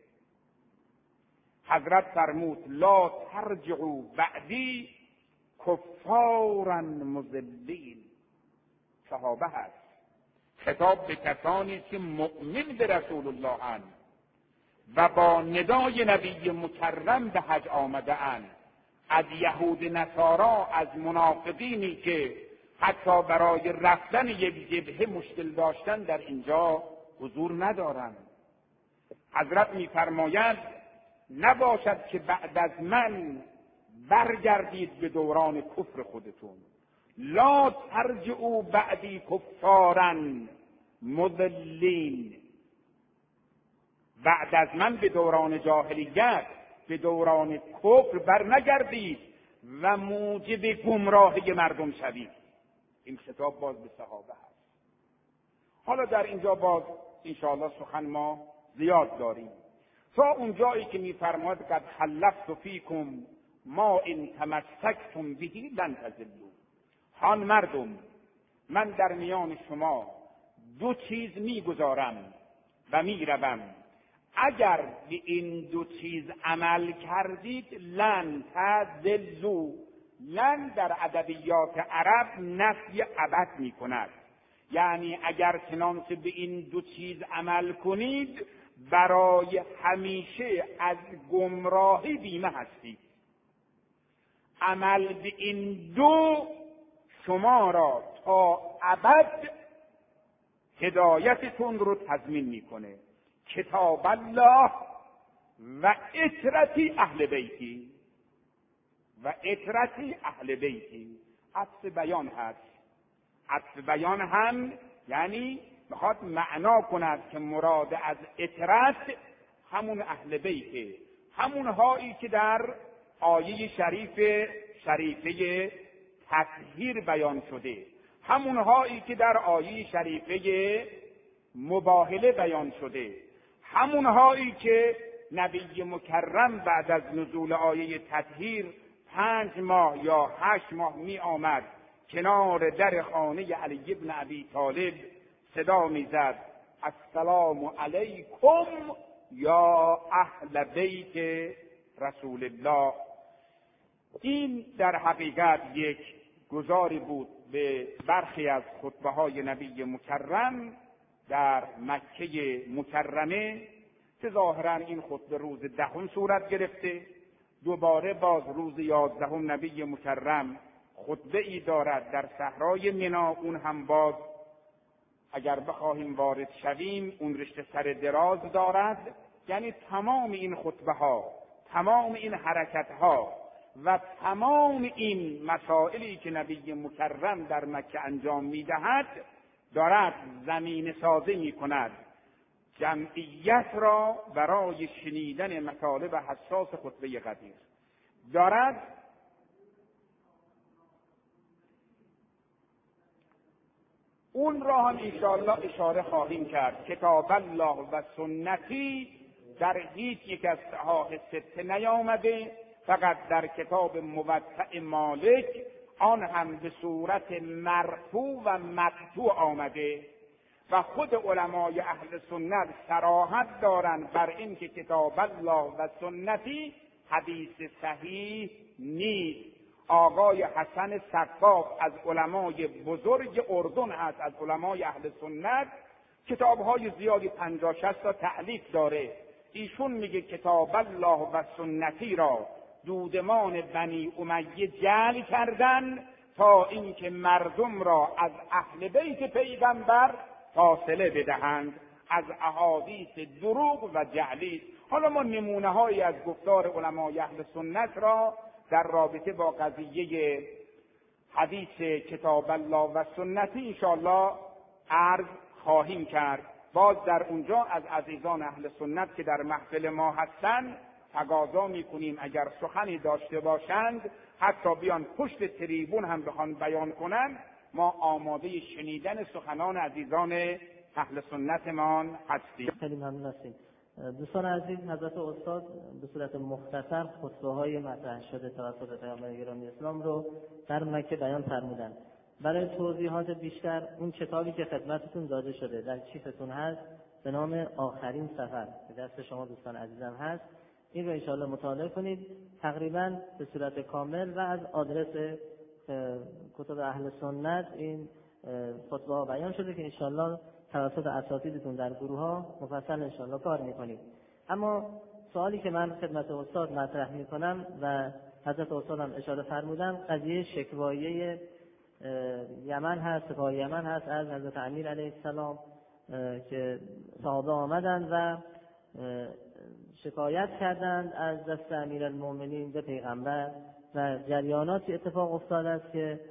حضرت فرمود لا ترجعوا بعدی کفارا مذلین. صحابه هست، خطاب به کسانی که مؤمن به رسول الله اند و با ندای نبی مکرم به حج آمده اند. از یهود نصارا، از منافقینی که حتی برای رفتن یک جبهه مشکل داشتن در اینجا حضور ندارند. حضرت می‌فرماید نباشد که بعد از من برگردید به دوران کفر خودتون. لا ترجعوا بعدی کفارا مذلین. بعد از من به دوران جاهلیت، به دوران کفر بر نگردید و موجب گمراهی مردم شوید. این خطاب باز به صحابه هست. حالا در اینجا باز انشاءالله سخن ما زیاد داریم تا اون جایی که می‌فرماید قد حلفت فیکم ما ان تمسکتم به لن تضلوا. هان مردم، من در میان شما دو چیز میگذارم و میروم، اگر به این دو چیز عمل کردید لن تضلوا. لن در ادبیات عرب نفی ابد میکند، یعنی اگر چنانچه به این دو چیز عمل کنید برای همیشه از گمراهی بیمه هستید. عمل به این دو شما را تا ابد هدایتتون رو تضمین میکنه. کتاب الله و اطرتی اهل بیتی و اطرتی اهل بیتی. عطف بیان هست. عطف بیان هم یعنی میخواد معنا کند که مراد از اطرت همون اهل بیته، همون هایی که در آیه شریف شریفه تطهیر بیان شده، همون هایی که در آیه شریفه مباهله بیان شده، همون هایی که نبی مکرم بعد از نزول آیه تطهیر پنج ماه یا هشت ماه می آمد کنار در خانه علی ابن ابی طالب صدا می زد السلام علیکم یا اهل بیت رسول الله. این در حقیقت یک گزاری بود به برخی از خطبه های نبی مکرم در مکه مکرمه که ظاهرا این خطبه روز دهم صورت گرفته. دوباره باز روز یازدهم نبی مکرم خطبه ای دارد در صحرای منا. اون هم باز اگر بخواهیم وارد شویم اون رشته سر دراز دارد. یعنی تمام این خطبه ها، تمام این حرکت ها و تمام این مسائلی که نبی مکرم در مکه انجام میدهد دارد زمین سازی می کند جمعیت را برای شنیدن مطالب حساس خطبه غدیر. دارد اون را هم انشاءالله اشاره خواهیم کرد. کتاب الله و سنتی در هیچ یک از صحاح سته نیامده، فقط در کتاب موطأ مالک آن هم به صورت مرفوع و مقطوع آمده و خود علمای اهل سنت صراحت دارند بر این که کتاب الله و سنتی حدیث صحیح نیست. آقای حسن سقاف از علمای بزرگ اردن هست، از علمای اهل سنت، کتاب‌های زیادی پنجاه شصت تا تألیف داره. ایشون میگه کتاب الله و سنتی را دودمان بنی امیه جعل کردن تا اینکه مردم را از اهل بیت پیغمبر فاصله بدهند، از احادیث دروغ و جعلی. حالا ما نمونه هایی از گفتار علمای اهل سنت را در رابطه با قضیه حدیث کتاب الله و سنتی انشاءالله عرض خواهیم کرد. باز در اونجا از عزیزان اهل سنت که در محفل ما هستند تقاضا میکنیم اگر سخنی داشته باشند حتی بیان پشت تریبون هم بخوان بیان کنند، ما آماده شنیدن سخنان عزیزان اهل سنتمان هستیم. خیلی ممنون هستیم. دوستان عزیز، حضرت استاد به صورت مختصر خطبه های مطرح شده توسط پیامبر گرامی اسلام رو در مکه بیان فرمودند. برای توضیحات بیشتر اون کتابی که خدمتتون داده شده در کیفتون هست به نام آخرین سفر که دست شما دوستان عزیزم هست، این رو انشاءالله مطالعه کنید. تقریبا به صورت کامل و از آدرس کتب اهل سنت این خطبه ها بیان شده که انشاءالله توسط اساتیدتون در گروه ها مفصل انشاءالله کار میکنید. اما سوالی که من خدمت استاد مطرح میکنم و حضرت استاد هم اشاره فرمودن، قضیه شکوایه یمن هست، سپاه یمن هست از حضرت امیر علیه السلام که صحابه آمدند و شکایت کردند از دست امیرالمؤمنین به پیغمبر و جریاناتی اتفاق افتاده است که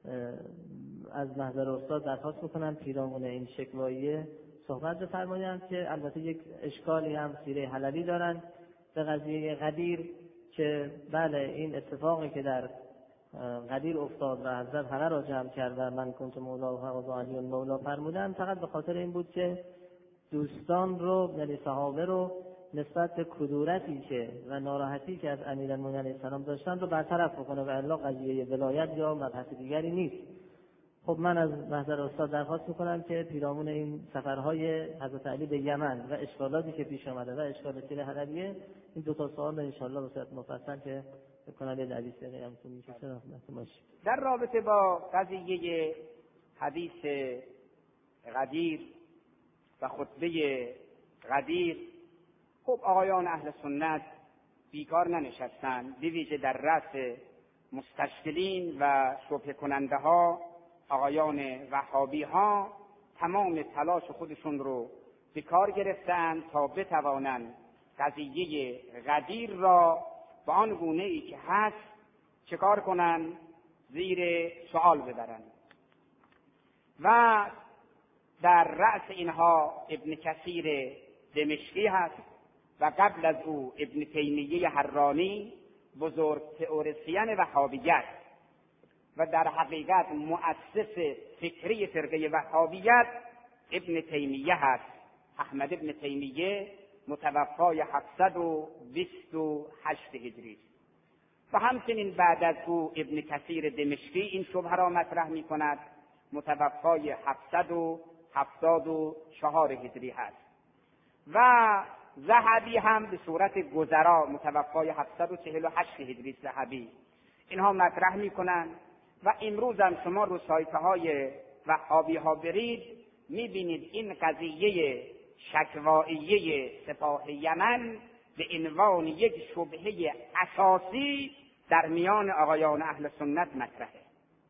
از محضر استاد درخواست میکنم پیرامون این شکوایه صحبت بفرمایند که البته یک اشکالی هم سیره حلبی دارند به قضیه غدیر که بله این اتفاقی که در غدیر افتاد و حضرت همه را جمع کرد و من کنت مولا و علی مولا فرمودن فقط به خاطر این بود که دوستان رو یعنی صحابه رو نسبت به کدورتی که و ناراحتی که از امیرالمؤمنین علیه السلام داشتن رو برطرف بکنه و الا قضیه ولایت یا مبحث دیگری نیست. خب من از محضر استاد درخواست میکنم که پیرامون این سفرهای حضرت علی به یمن و اشکالاتی که پیش آمده و اشکال سیره حلبیه این دو تا سوال ان شاء الله به صورت مفصل که بکنم یه حدیث قیامتون میشه در رابطه با قضیه حدیث غدیر و خطبه غدیر. خب آقایان اهل سنت بیکار ننشستند، به ویژه در رأس مستشکلین و شبهه کننده ها آقایان وهابی ها تمام تلاش خودشون رو به کار گرفتند تا بتوانند قضیه غدیر را به آن گونه ای که هست چکار کنند، زیر سوال ببرند. و در رأس اینها ابن کثیر دمشقی هست و قبل از او ابن تیمیه حرانی بزرگ تئوریسین وهابیت و در حقیقت مؤسس فکری فرقه وهابیت ابن تیمیه هست، احمد ابن تیمیه متوفای هفتصد و بیست و هشت هجری و همچنین بعد از او ابن کثیر دمشقی این شبهه را مطرح می کند، متوفای هفتصد و هفتاد و چهار هجری هست و ذهبی هم به صورت گذرا متوفای هفتصد و چهل و هشت هجری ذهبی اینها مطرح می کنند و امروز هم شما رو سایت های وهابی ها برید می بینید این قضیه شکواییه سپاه یمن به عنوان یک شبهه اساسی در میان آقایان اهل سنت مطرحه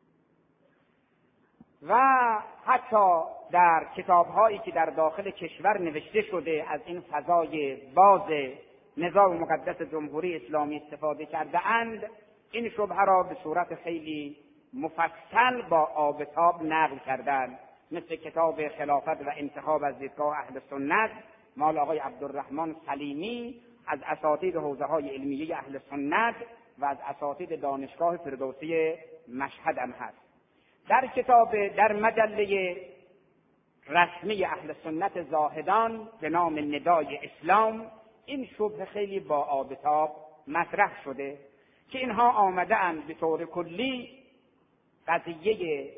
و حتی در کتاب‌هایی که در داخل کشور نوشته شده از این فضای باز نظام مقدس جمهوری اسلامی استفاده کرده اند، این شبهه را به صورت خیلی مفصل با آب تاب نقل کردند مثل کتاب خلافت و انتخاب از دیدگاه اهل سنت مال آقای عبدالرحمن سلیمی از اساتید حوزه های علمیه اهل سنت و از اساتید دانشگاه فردوسی مشهد هم هست. در کتاب در مجله رسمی اهل سنت زاهدان به نام ندای اسلام این شبهه خیلی با آب تاب مطرح شده که اینها آمده اند به طور کلی قضیه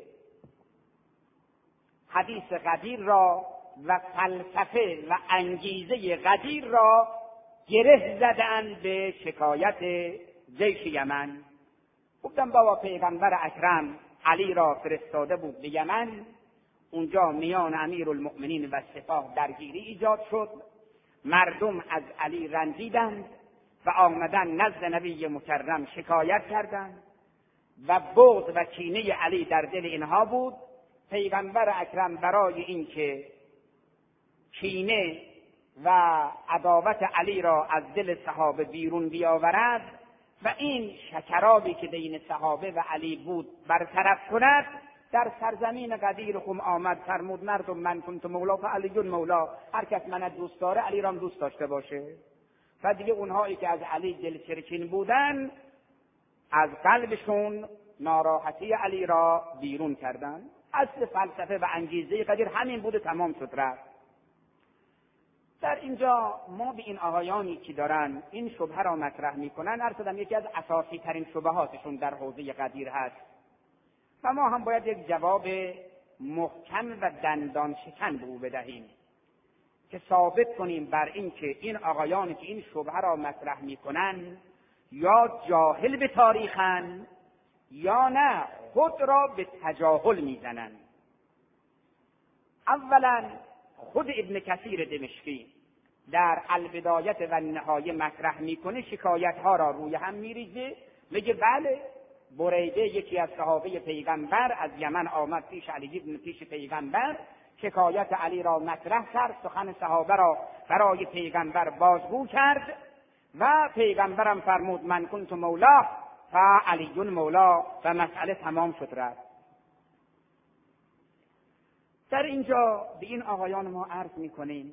حدیث غدیر را و فلسفه و انگیزه غدیر را گره زدند به شکایت جیش یمن. گفتم بابا پیغمبر اکرم علی را فرستاده بود به یمن، اونجا میان امیرالمؤمنین و سپاه درگیری ایجاد شد، مردم از علی رنجیدند و آمدن نزد نبی مکرم شکایت کردند و بغض و کینه علی در دل اینها بود. پیغمبر اکرم برای اینکه کینه و عداوت علی را از دل صحابه بیرون بیاورد و این شکرابی که بین صحابه و علی بود برطرف کند، در سرزمین غدیر خم آمد فرمود مردم من کنت مولا فعلی مولا، هر کس من دوست داره علی را دوست داشته باشه. و دیگه اونهایی که از علی دلچرکین بودن از قلبشون ناراحتی علی را بیرون کردن. اصل فلسفه و انگیزه غدیر همین بوده، تمام شد رفت. در اینجا ما به این آقایانی که دارن این شبهه را مطرح میکنن عرض کردم یکی از اساسی ترین شبهاتشون در حوزه غدیر هست و ما هم باید یک جواب محکم و دندان شکن به او بدهیم که ثابت کنیم بر این که این آقایانی که این شبهه را مطرح میکنن یا جاهل به تاریخن یا نه خود را به تجاهل میزنن. اولا خود ابن کثیر دمشقی در البدایت و النهایه مطرح میکنه، شکایت ها را روی هم میریزه، میگه بله بریده یکی از صحابه پیغمبر از یمن آمد پیش علی ابن پیش پیغمبر، شکایت علی را مطرح کرد، سخن صحابه را برای پیغمبر بازگو کرد و پیغمبرم فرمود من کنت مولا فعلی مولا و مسئله تمام شد رفت. در اینجا به این آقایان ما عرض میکنیم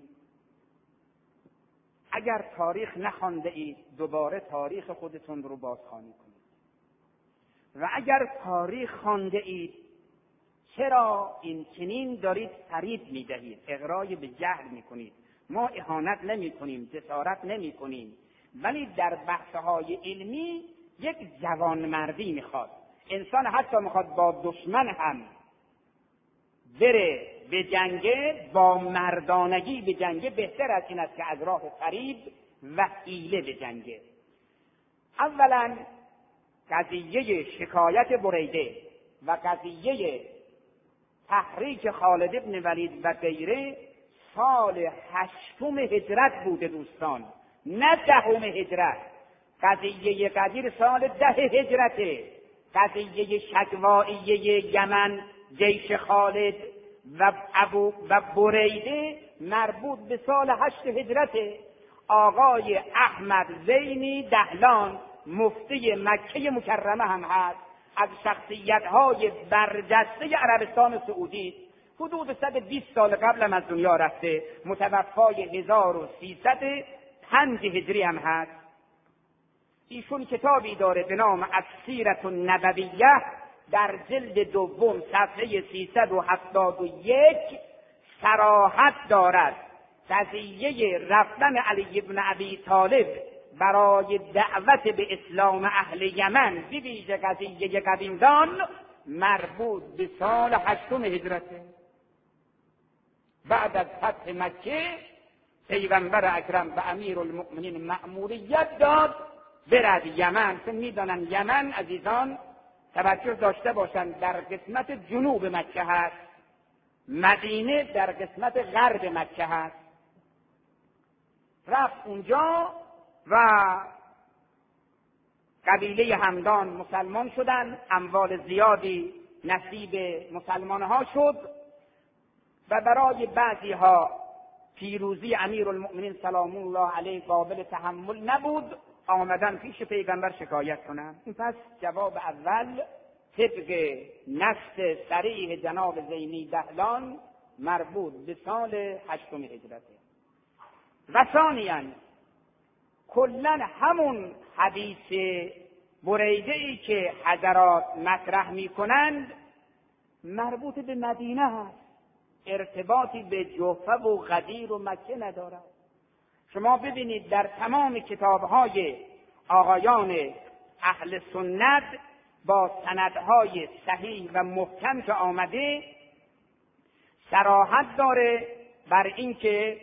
اگر تاریخ نخوانده اید دوباره تاریخ خودتون رو بازخوانی کنید و اگر تاریخ خوانده اید چرا این چنین دارید فریب میدهید، اغرای به جهل میکنید. ما اهانت نمی کنیم، جسارت نمی کنیم، ولی در بحثهای علمی یک جوانمردی میخواد. انسان حتی میخواد با دشمن هم بره به جنگه، با مردانگی به جنگه، بهتر از این است که از راه فریب و حیله به جنگه. اولا قضیه شکایت بریده و قضیه تحریک خالد ابن ولید و غیره سال هشتم هجرت بوده دوستان، نه دهم هجرت. قضیه غدیر سال ده هجرته. قضیه شکواییه یمن، جیش خالد و ابو و بریده مربوط به سال هشت هجرته. آقای احمد زینی دهلان مفتی مکه مکرمه هم هست، از شخصیت‌های برجسته عربستان سعودی، حدود صد و بیست سال قبل از دنیا رفته، متوفای هزار و سیصد و پنج هجری هم هست. ایشون کتابی داره به نام السیرة النبویه، در جلد دوم صفحه سیصد و هفتاد و یک صراحت دارد قضیه رفتن علی بن ابی طالب برای دعوت به اسلام اهل یمن، به ویژه قضیه قدیمدان، مربوط به سال هشتم هجرته. بعد از فتح مکه پیغمبر اکرم به امیرالمؤمنین مأموریت داد برد یمن. چون میدانن یمن عزیزان توجه داشته باشند در قسمت جنوب مکه هست، مدینه در قسمت غرب مکه هست. رفت اونجا و قبیله همدان مسلمان شدند، اموال زیادی نصیب مسلمان ها شد و برای بعضی ها پیروزی امیرالمؤمنین سلام الله علیه قابل تحمل نبود، آمدن پیش پیغمبر شکایت کنند. این پس جواب اول طبق نص صریح جناب زینی دهلان مربوط به سال هشتم هجرته. و ثانیاً کلاً همون حدیث بریده ای که حضرات مطرح می کنند مربوط به مدینه هست، ارتباطی به جحفه و غدیر و مکه ندارد. شما ببینید در تمام کتابهای آقایان اهل سنت با سندهای صحیح و محکم که آمده صراحت داره بر اینکه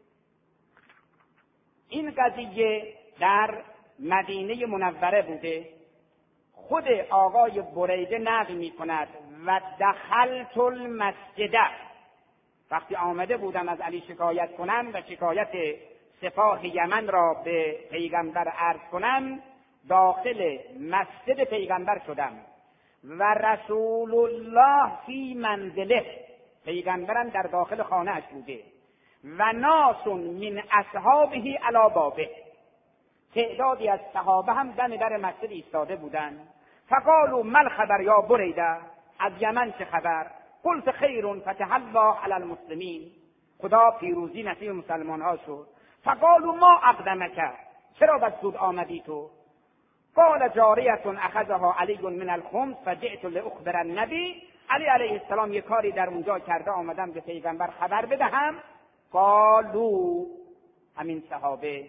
این قضیه در مدینه منوره بوده. خود آقای بریده نقل می کند و دخلت المسجد، وقتی آمده بودم از علی شکایت کنم و شکایت سپاه یمن را به پیغمبر عرض کنم، داخل مسجد پیغمبر شدم و رسول الله فی منزله، پیغمبرم در داخل خانه اش بوده و ناس من اصحابه علی بابه، تعدادی از صحابه هم دم در مسجد ایستاده بودند. فقالوا ما الخبر یا بریده، از یمن چه خبر؟ قلت خیر فتح الله علی المسلمین، خدا پیروزی نصیب مسلمان ها شد. فقالوا ما اقدمک، چرا بس زود آمدی تو؟ قال جاریه اخذها علی من الخمس فجئت لاخبر النبی، علی علیه السلام یک کاری در اونجا کرده، آمدم به پیغمبر خبر بدهم. قالوا، همین صحابه،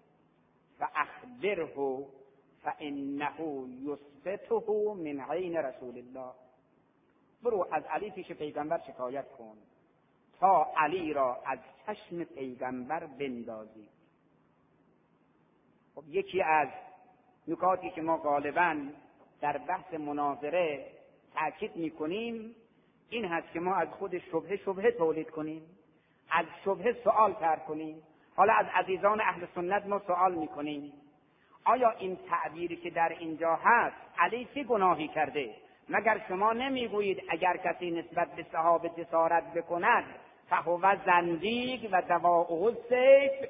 فاخبره فانه یثبته من عین رسول الله، برو از علی پیش پیغمبر شکایت کن تا علی را از چشم پیغمبر بندازی. خب یکی از نکاتی که ما غالباً در بحث مناظره تأکید میکنیم این هست که ما از خود شبهه شبهه تولید کنیم، از شبهه سوال طرح کنیم. حالا از عزیزان اهل سنت ما سوال میکنیم آیا این تعبیری که در اینجا هست علی چه گناهی کرده؟ مگر شما نمیگویید اگر کسی نسبت به صحابه جسارت بکند فهو زندیق و دواؤه السیف؟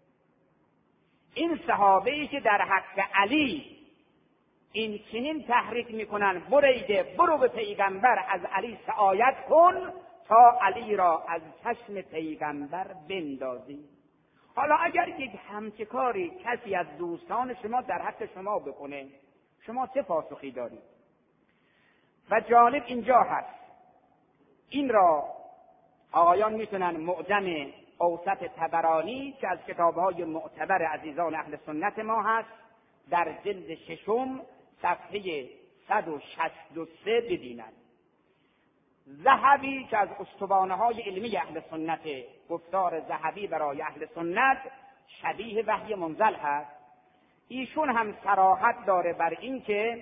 این صحابه‌ای که در حق علی این چنین تحریک میکنن، بریده برو به پیغمبر از علی شکایت کن تا علی را از چشم پیغمبر بندازی. حالا اگر یک همچه کاری کسی از دوستان شما در حق شما بکنه، شما چه پاسخی دارید؟ و جالب اینجا هست، این را آقایان میتونن معجم اوسط طبرانی که از کتابهای معتبر عزیزان اهل سنت ما هست در جلد ششم صفحه صد و شصت و سه ببینند. ذهبی که از استوانه های علمی اهل سنت، گفتار ذهبی برای اهل سنت شبیه وحی منزل هست. ایشون هم صراحت داره بر این که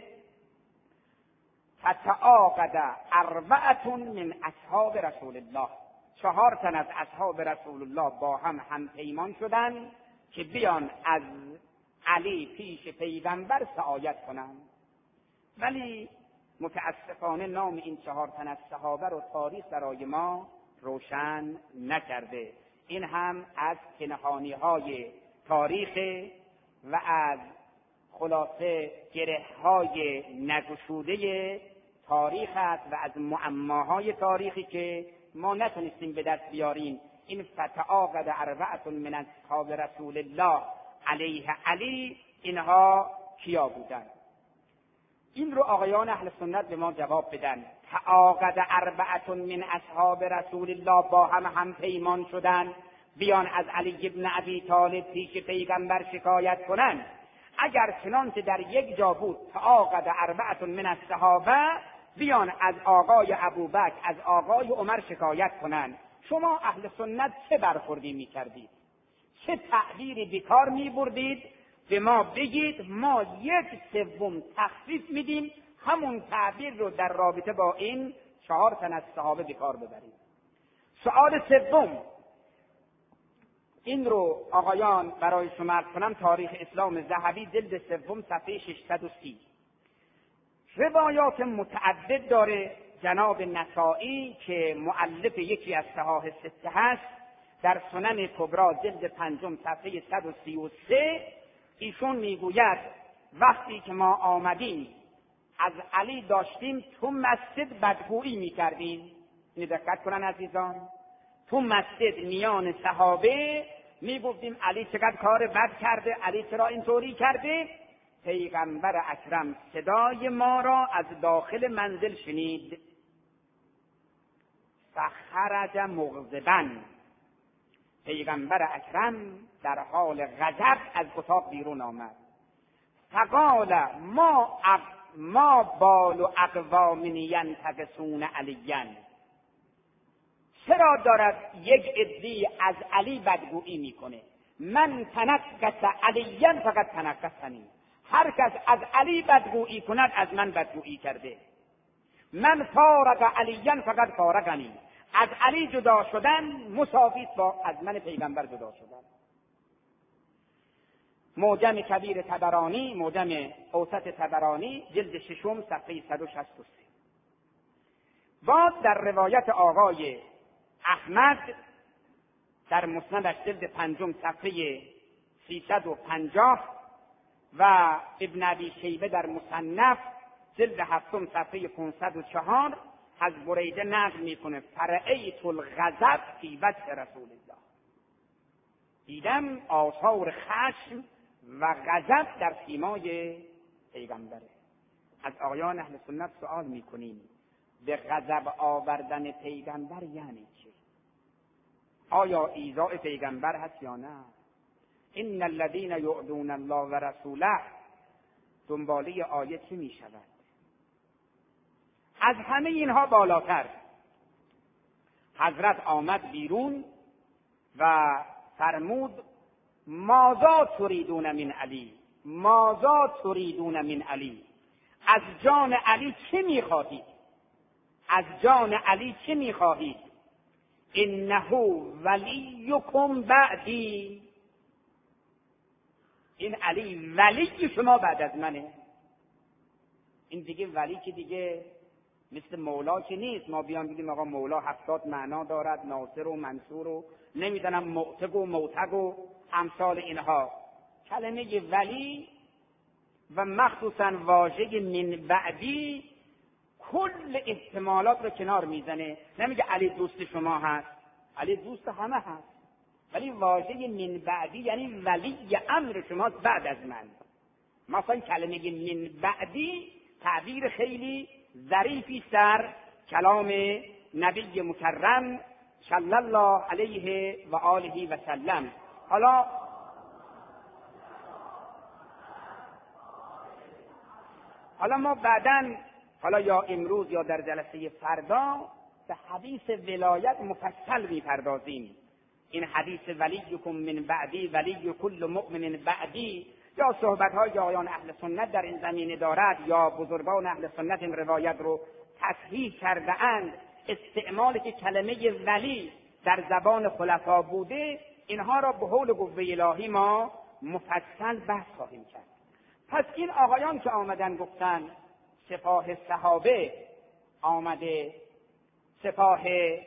فتعاقد اربعه من اصحاب رسول الله، چهار تن از اصحاب رسول الله با هم هم پیمان شدن که بیان از علی پیش پیغمبر سعایت کنند. ولی متاسفانه نام این چهار تن از صحابه رو تاریخ برای ما روشن نکرده. این هم از پنهانی های تاریخ و از خلاصه گره های نگشوده تاریخ است و از معماهای تاریخی که ما نتونستیم به دست بیاریم. این فتعاقد اربعه من اصحاب رسول الله علیه علی، اینها کیا بودند؟ این رو آقایان اهل سنت به ما جواب بدن. تعاقد اربعه من اصحاب رسول الله با هم هم پیمان شدن بیان از علی ابن ابی طالب پیش پیغمبر شکایت کنند. اگر چنانچه در یک جا بود تعاقد اربعه من الصحابه بیان از آقای ابوبکر از آقای عمر شکایت کنند، شما اهل سنت چه برخوردی میکردید؟ چه تعبیری بیکار میبردید؟ به ما بگید، ما یک سوم تخفیف میدیم، همون تعبیر رو در رابطه با این چهار تن از صحابه بیکار ببرید. سؤال سوم، این رو آقایان برای شما عرض کنم، تاریخ اسلام ذهبی جلد سوم صفحه ششصد و سی. روایات متعدد داره. جناب نسائی که مؤلف یکی از صحاح سته هست در سنن کبری جلد پنجم صفحه صد و سی و سه ایشون میگوید وقتی که ما آمدیم از علی داشتیم تو مسجد بدگویی میکردیم. اینو دقت کنن عزیزان، تو مسجد میان صحابه میگفتیم علی چقدر کار بد کرده، علی چرا اینطوری کرده. پیغمبر اکرم صدای ما را از داخل منزل شنید. فخرج مغضبا، پیغمبر اکرم در حال غضب از اتاق بیرون آمد. فقال ما اق... ما بال و اقوام ینتقصون علیاً، چرا دارد یک عده‌ای از علی بدگویی میکنه؟ من تنقص علیاً فقط تنقصنی، هر کس از علی بدگویی کند از من بدگویی کرده. من فارق علیاً فقط فارقنی، از علی جدا شدن مساوی است با از من پیغمبر جدا شدن. معجم کبیر طبرانی، معجم اوسط طبرانی، جلد ششم صفحه صد و شصت و سه. باز در روایت آقای احمد در مسندش جلد پنجم صفحه سیصد و پنجاه و ابن ابی شیبه در مصنف جلد هفتم صفحه پانصد و چهار از بریده نقل میکنه فرأیت الغضب فی وجه رسول الله، دیدم آثار خشم و غضب در سیمای پیغمبره. از آقایان اهل سنت سوال میکنیم به غضب آوردن پیغمبر یعنی چه؟ آیا ایذاء پیغمبر هست یا نه؟ ان الذين يؤذون الله و رسوله دنباله آیه چی می شود؟ از همه اینها بالاتر حضرت آمد بیرون و فرمود ماذا تريدون من علی، ماذا تريدون من علی، از جان علی چه میخواهید؟ از جان علی چه میخواهید؟ انه ولیکم بعدی، این علی ولی شما بعد از منه. این دیگه ولی که دیگه مثل مولا که نیست، ما بیان بگیم آقا مولا هفتاد معنا دارد، ناصر و منصور و نمیدونم معتق و موتق و امثال اینها. کلمه ولی و مخصوصا واژه من بعدی کل احتمالات رو کنار میزنه. نمیگه علی دوست شما هست، علی دوست همه هست، ولی واژه من بعدی یعنی ولی امر شما بعد از من. مثلا کلمه من بعدی تعبیر خیلی ظریفی در کلام نبی مکرم صلی الله علیه و آله و سلم. حالا حالا ما بعداً حالا یا امروز یا در جلسه فردا به حدیث ولایت مفصل میپردازیم. این حدیث ولیکم من بعدی ولی کل مؤمن بعدی یا صحبت‌های آقایان اهل سنت در این زمینه دارد یا بزرگان اهل سنت این روایت رو تصحیح کرده اند. استعمالی که کلمه ولی در زبان خلفا بوده اینها را به حول قوه الهی ما مفصل بحث خواهیم کرد. پس این آقایان که آمدن گفتن سپاه صحابه آمده، سپاه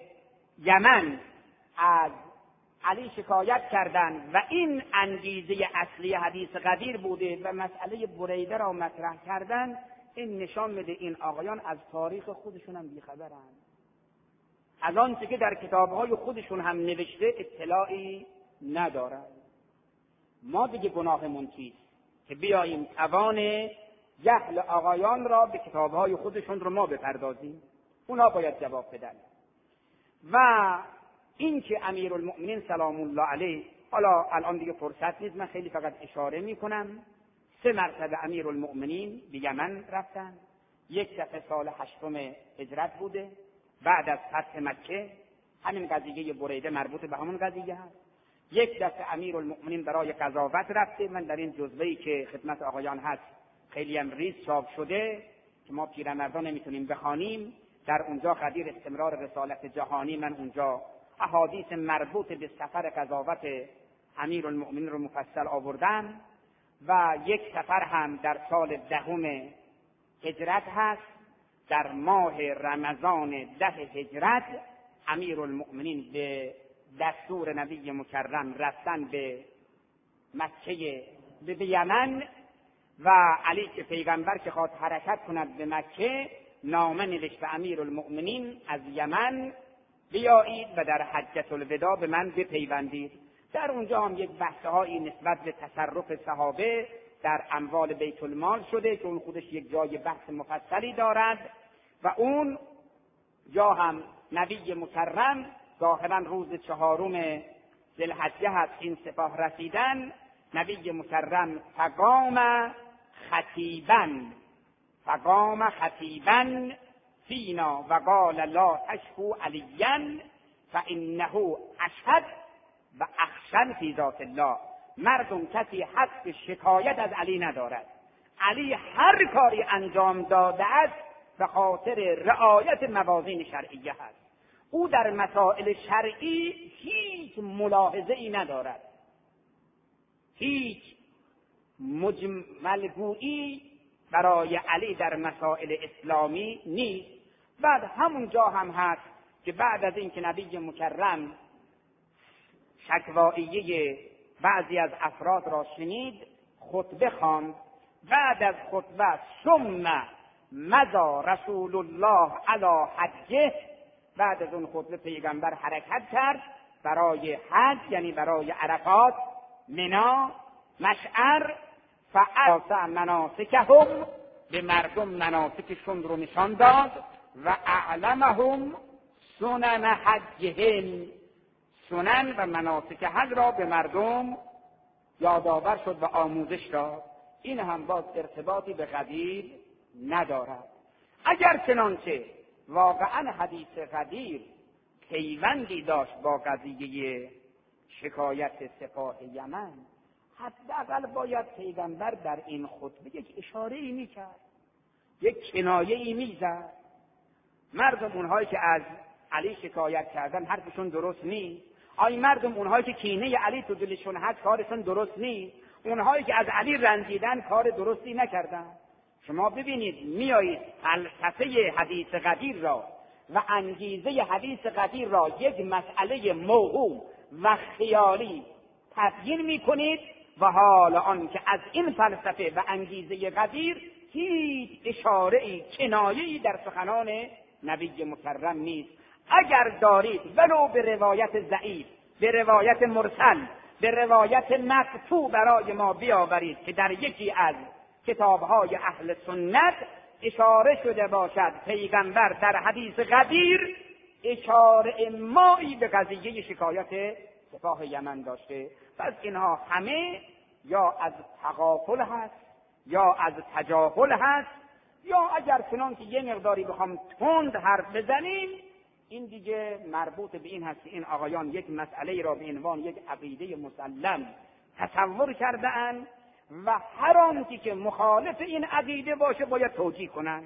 یمن از علی شکایت کردند و این انگیزه اصلی حدیث غدیر بوده و مسئله بریده را مطرح کردند. این نشان میده این آقایان از تاریخ خودشون هم بیخبرند، از آنچه که در کتابهای خودشون هم نوشته اطلاعی ندارند. ما دیگه گناهمون چیست که بیاییم توان جهل آقایان را به کتابهای خودشون رو ما بپردازیم؟ اونا باید جواب بدن. و این که امیرالمؤمنین سلام الله علیه، حالا الان دیگه فرصت نیست، من خیلی فقط اشاره میکنم، سه مرتبه امیرالمؤمنین به یمن رفتن. یک دفعه سال هشتم هجرت بوده بعد از فتح مکه، همین قضیه بریده مربوط به همون قضیه هست. یک دفعه امیرالمؤمنین برای قضاوت رفته. من در این جزوه‌ای که خدمت آقایان هست خیلی هم ریز چاپ شده که ما پیرمردان نمیتونیم بخوانیم، در اونجا قدیر استمرار رسالت جهانی من اونجا احادیث مربوط به سفر قضاوت امیرالمؤمنین رو مفصل آوردم. و یک سفر هم در سال دهم هجرت هست، در ماه رمضان ده هجرت امیرالمؤمنین به دستور نبی مکرم رفتن به مکه به یمن و علی که پیغمبر که خواست حرکت کند به مکه، نامه نوشت به امیرالمؤمنین از یمن بیایید و در حجة الوداع به من بپیوندید. در اونجا هم یک بحث‌هایی نسبت به تصرف صحابه در اموال بیت المال شده که اون خودش یک جای بحث مفصلی دارد و اون جا هم نبی مکرم ظاهرا روز چهارم ذوالحجه هست این سپاه رسیدن، نبی مکرم فقام خطیبا فقام خطیبا فینا و قال لا تشکو علیا فانه اشهد و اخشن فی ذات الله. مردم کسی حق شکایت از علی ندارد. علی هر کاری انجام داده است به خاطر رعایت موازین شرعیه است. او در مسائل شرعی هیچ ملاحظه ای ندارد، هیچ مجملگویی برای علی در مسائل اسلامی نیست. بعد همونجا هم هست که بعد از اینکه نبی مکرم شکواییه بعضی از افراد را شنید، خطبه خواند. بعد از خطبه ثم مضى رسول الله علی حجه، بعد از اون خطبه پیغمبر حرکت کرد برای حج، یعنی برای عرفات، منا، مشعر، فاعطى مناسکهم، به مردم مناسکشون رو نشان داد و اعلمهم سنن حجهم، سنن و مناسک حج را به مردم یادآور شد و آموزش داد. این هم باز ارتباطی به غدیر ندارد. اگر چنانچه واقعا حدیث غدیر پیوندی داشت با قضیه شکایت سپاه یمن، حداقل باید پیغمبر در این خطبه یک اشاره ای میکرد، یک کنایه ای میزد. مردم اونهایی که از علی شکایت کردن حرفشون درست نیست. آی مردم اونهایی که کینه علی تو دلشون هست کارشون درست نیست. اونهایی که از علی رنجیدن کار درستی نکردن. شما ببینید میایید فلسفه حدیث غدیر را و انگیزه حدیث غدیر را یک مسئله موهوم و خیالی تبیین میکنید و حال آن که از این فلسفه و انگیزه غدیر هیچ اشاره‌ای کنایه‌ای در سخنان نبی مکرم نیست. اگر دارید ولو به روایت ضعیف، به روایت مرسل، به روایت مقطوع برای ما بیاورید که در یکی از کتاب‌های اهل سنت اشاره شده باشد پیغمبر در حدیث غدیر اشاره مایی به قضیه شکایت سپاه یمن داشته. پس اینها همه یا از تغافل هست یا از تجاهل هست، یا اگر چنان که یه مقداری بخوام تند حرف بزنیم، این دیگه مربوط به این هست که این آقایان یک مسئله را به عنوان یک عقیده مسلم تصور کرده اند و هر آنچه که مخالف این عقیده باشه باید توجیه کنن.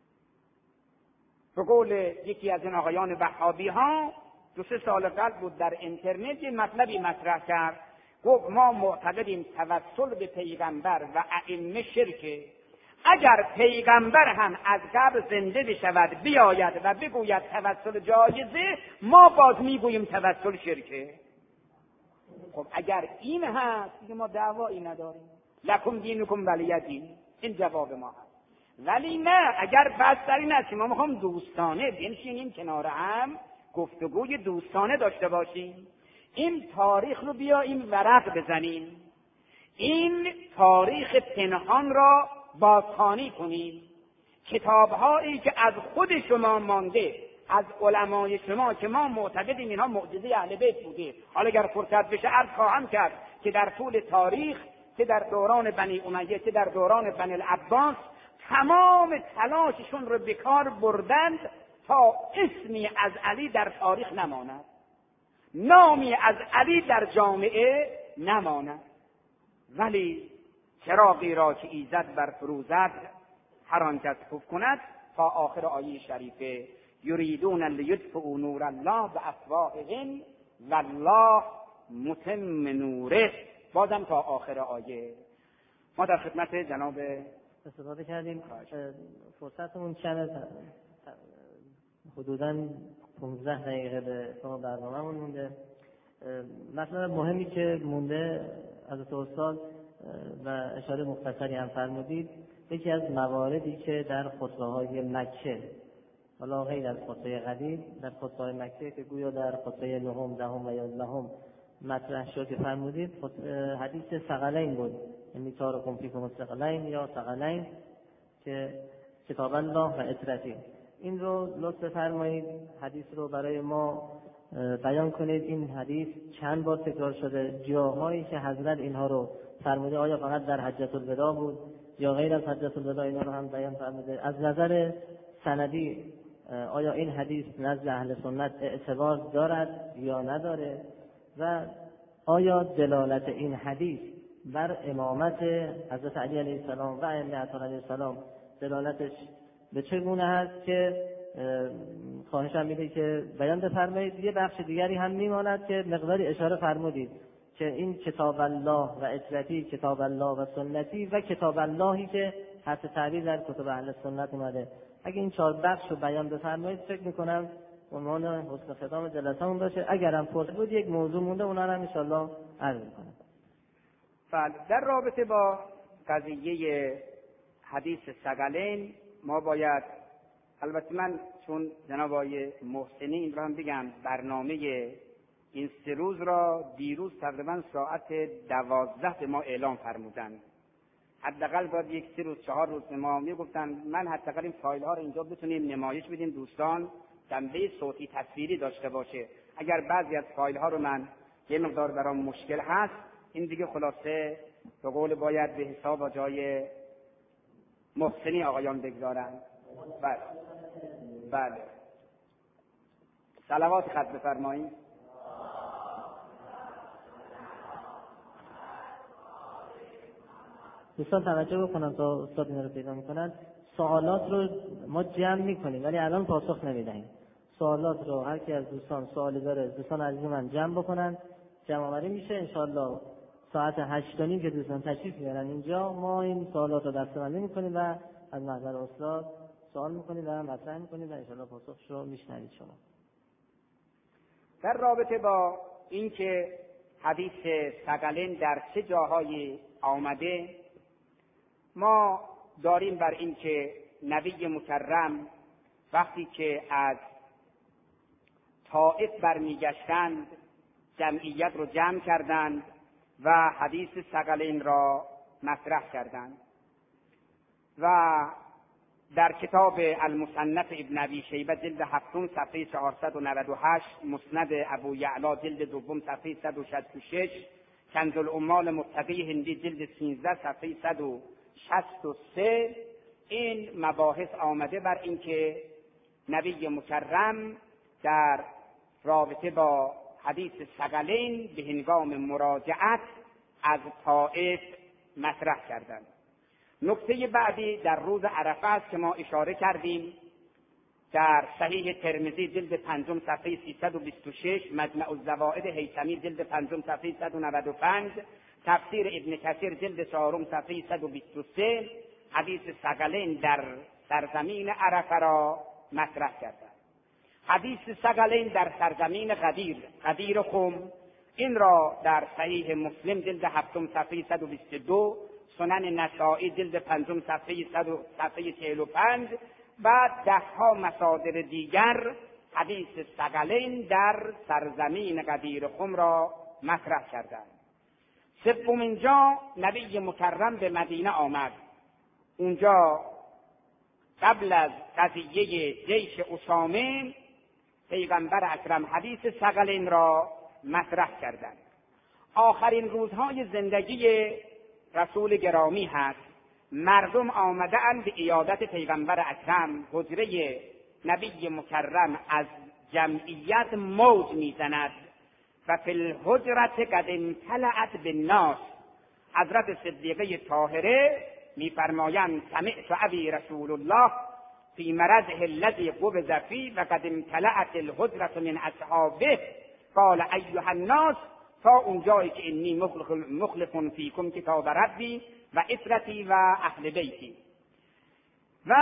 به قول یکی از این آقایان وهابی ها دو سه سال قبل بود در اینترنت یه مطلبی مطرح کرد، گفت ما معتقدیم توسل به پیغمبر و ائمه شرکه. اگر پیغمبر هم از قبر زنده بشود بیاید و بگوید توسل جایزه، ما باز میگوییم توسل شرکه. خب اگر این هست دیگه ما دعوایی نداریم، لکم دینکم ولی دین، این جواب ما هست. ولی نه، اگر بس در این است ما میخوام دوستانه بنشینیم کنار هم گفتگوی دوستانه داشته باشیم، این تاریخ رو بیاییم ورق بزنیم، این تاریخ پنهان را بازخوانی کنیم، کتاب‌هایی که از خود شما مانده، از علمای شما که ما معتقدیم اینها معجزه اهل بیت بوده. حالا اگر فرصت بشه عرض خواهم کرد که در طول تاریخ که در دوران بنی امیه که در دوران بنی العباس تمام تلاششون رو به کار بردند تا اسمی از علی در تاریخ نماند، نامی از علی در جامعه نماند. ولی چراغی را که ایزد بر فروزد هر آن کس خف کند تا آخر آیه شریفه، یریدون لیطفئوا نور الله بافواههم والله متم نوره، بازم تا آخر آیه. ما در خدمت جناب استفاده کردیم، فرصتمون کمه، حدوداً پانزده دقیقه به شما برنامه‌مون مونده. مطلب مهمی که مونده از استاد و اشاره مختصری هم فرمودید، یکی از مواردی که در خطبه‌های مکه، حالا غیر از خطبه قدیم، در خطبه‌های مکه که گویا در خطبه نهم، دهم و یازدهم مطرح شد که فرمودید، حدیث ثقلین بود، یعنی تارکم فیکم الثقلین یا ثقلین، که کتاب الله و اطرتی. این رو لطف فرمایید حدیث رو برای ما بیان کنید. این حدیث چند بار تکرار شده، جاهایی که حضرت اینها رو فرموده، آیا فقط در حجة الوداع بود یا غیر از حجة الوداع اینا رو هم بیان فرموده؟ از نظر سندی آیا این حدیث نزد اهل سنت اعتبار دارد یا نداره؟ و آیا دلالت این حدیث بر امامت حضرت علی علیه السلام و ائمه علیهم السلام دلالتش به چگونه هست که خواهشم میده که بیان بفرمایید. یه بخش دیگری هم میماند که مقداری اشاره فرمودید که این کتاب الله و اطرتی، کتاب الله و سنتی و کتاب اللهی که حتی تعبیر در کتب اهل سنت اومده. اگه این چهار بخش رو بیان بفرمایید فکر میکنم عنوان حسن ختام جلسه‌مون باشه. اگرم فرصت بود یک موضوع مونده اونا رو ان شاءالله عرض میکنم. بله، در رابطه با قضیه حدیث ثقلین ما باید، البته من چون جناب آقای محسنی این رو هم بگم، برنامه این سه روز را دیروز تقریبا ساعت دوازده به ما اعلام فرمودن. حداقل باید یک سه روز چهار روز به ما میگفتن من حداقل این فایل ها رو اینجا بتونیم نمایش بدیم، دوستان جنبه صوتی تصویری داشته باشه. اگر بعضی از فایل ها رو من یه مقدار برام مشکل هست، این دیگه خلاصه به قول باید به حساب جای محسنی آقایان بگذارن. بله بله صلوات خط بفرمایید. دوستان توجه بکنن تا استاد اینا رو پیدا میکنن. سوالات رو ما جمع میکنیم ولی الان پاسخ نمیدهیم. سوالات رو هر کی از دوستان سوالی داره دوستان عزیز من جمع بکنن، جمع آوری میشه انشالله ساعت هشت و نیم که دوستان تشریف میارن اینجا ما این سوالات رو دسته‌بندی میکنیم و از محضر استاد سوال میکنیم و مطرح میکنیم و انشالله پاسخش رو میشنوید شما. در رابطه با اینکه حدیث ثقلین در چه جاهایی آمده، ما داریم بر این که نبی مکرم وقتی که از طائف برمیگشتند جمعیت رو جمع کردند و حدیث ثقلین را مطرح کردند و در کتاب المصنف ابن ابی شیبه جلد هفتم صفحه چهارصد و نود و هشت، مسند ابو یعلا جلد دوم صفحه صد و شصت و شش، کنز الامال متقی هندی جلد سیزده صفحه صد و شصت و سه این مباحث آمده بر اینکه نبی مکرم در رابطه با حدیث ثقلین به هنگام مراجعت از طائف مطرح کردند. نکته بعدی در روز عرفه است که ما اشاره کردیم، در صحیح ترمذی جلد پنجم صفحه سیصد و بیست و شش، مجمع الزوائد هیثمی جلد پنجم صفحه صد و نود و پنج، تفسیر ابن کثیر جلد چهارم صفحه صد و بیست و سه حدیث ثقلین در سرزمین عرفه را مطرح کردند. حدیث ثقلین در سرزمین غدیر، غدیر خم، این را در صحیح مسلم جلد هفتم صفحه صد و بیست و دو، سنن نسائی جلد پنجم صفحه صد صفحه چهل و پنج و ده ها مصادر دیگر حدیث ثقلین در سرزمین غدیر خم را مطرح کردند. سومین جا نبی مکرم به مدینه آمد. اونجا قبل از قضیه جیش اسامه پیغمبر اکرم حدیث ثقلین را مطرح کردند. آخرین روزهای زندگی رسول گرامی هست. مردم آمده اند به عیادت پیغمبر اکرم. حجره نبی مکرم از جمعیت موج میزند و فی الحجرة قد امتلأت بالناس. حضرت صدیقه طاهره میفرمایند سمعت ابی رسول الله فی مرضه الذی قبض فیه و قد امتلأت الحجرة من اصحابه قال ایها الناس، تا اونجایی که انی مخلف فیکم کتاب ربی و اطرتی و اهل بیتی. و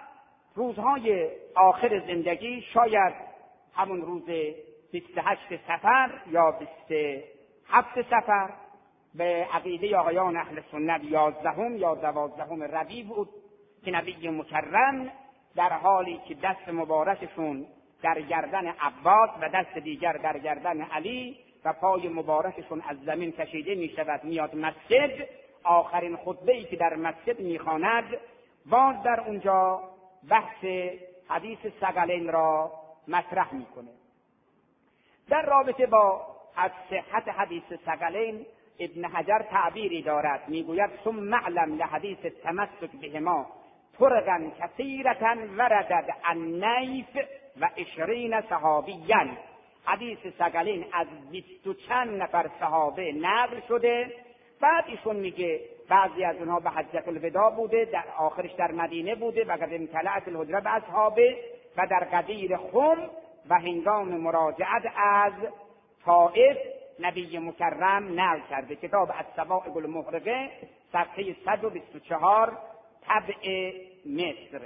روزهای آخر زندگی شاید همون روز بیست و هشت صفر یا بیست و هفت صفر به عقیده آقایان اهل سنت یازدهم یا دوازدهم ربیع بود که نبی مکرم در حالی که دست مبارکشون در گردن عباس و دست دیگر در گردن علی و پای مبارکشون از زمین کشیده می شود میاد مسجد، آخرین خطبه‌ای که در مسجد میخواند باز در اونجا بحث حدیث ثقلین را مطرح میکنه. در رابطه با از صحت حدیث ثقلین ابن حجر تعبیری دارد، میگوید ثم اعلم لحدیث التمسک بهما طرقا کثیرة وردد النیف و عشرین صحابیا. حدیث ثقلین از بیست و چند نفر صحابه نقل شده. بعد ایشون میگه بعضی از اونها به حجة الوداع بوده، در آخرش در مدینه بوده و قد امتلأت الحجره به اصحابه، و در غدیر خم و هنگام مراجعت از طائف نبی مکرم نقل کرده. کتاب الصواعق المحرقه صفحه صد و بیست و چهار طبع مصر.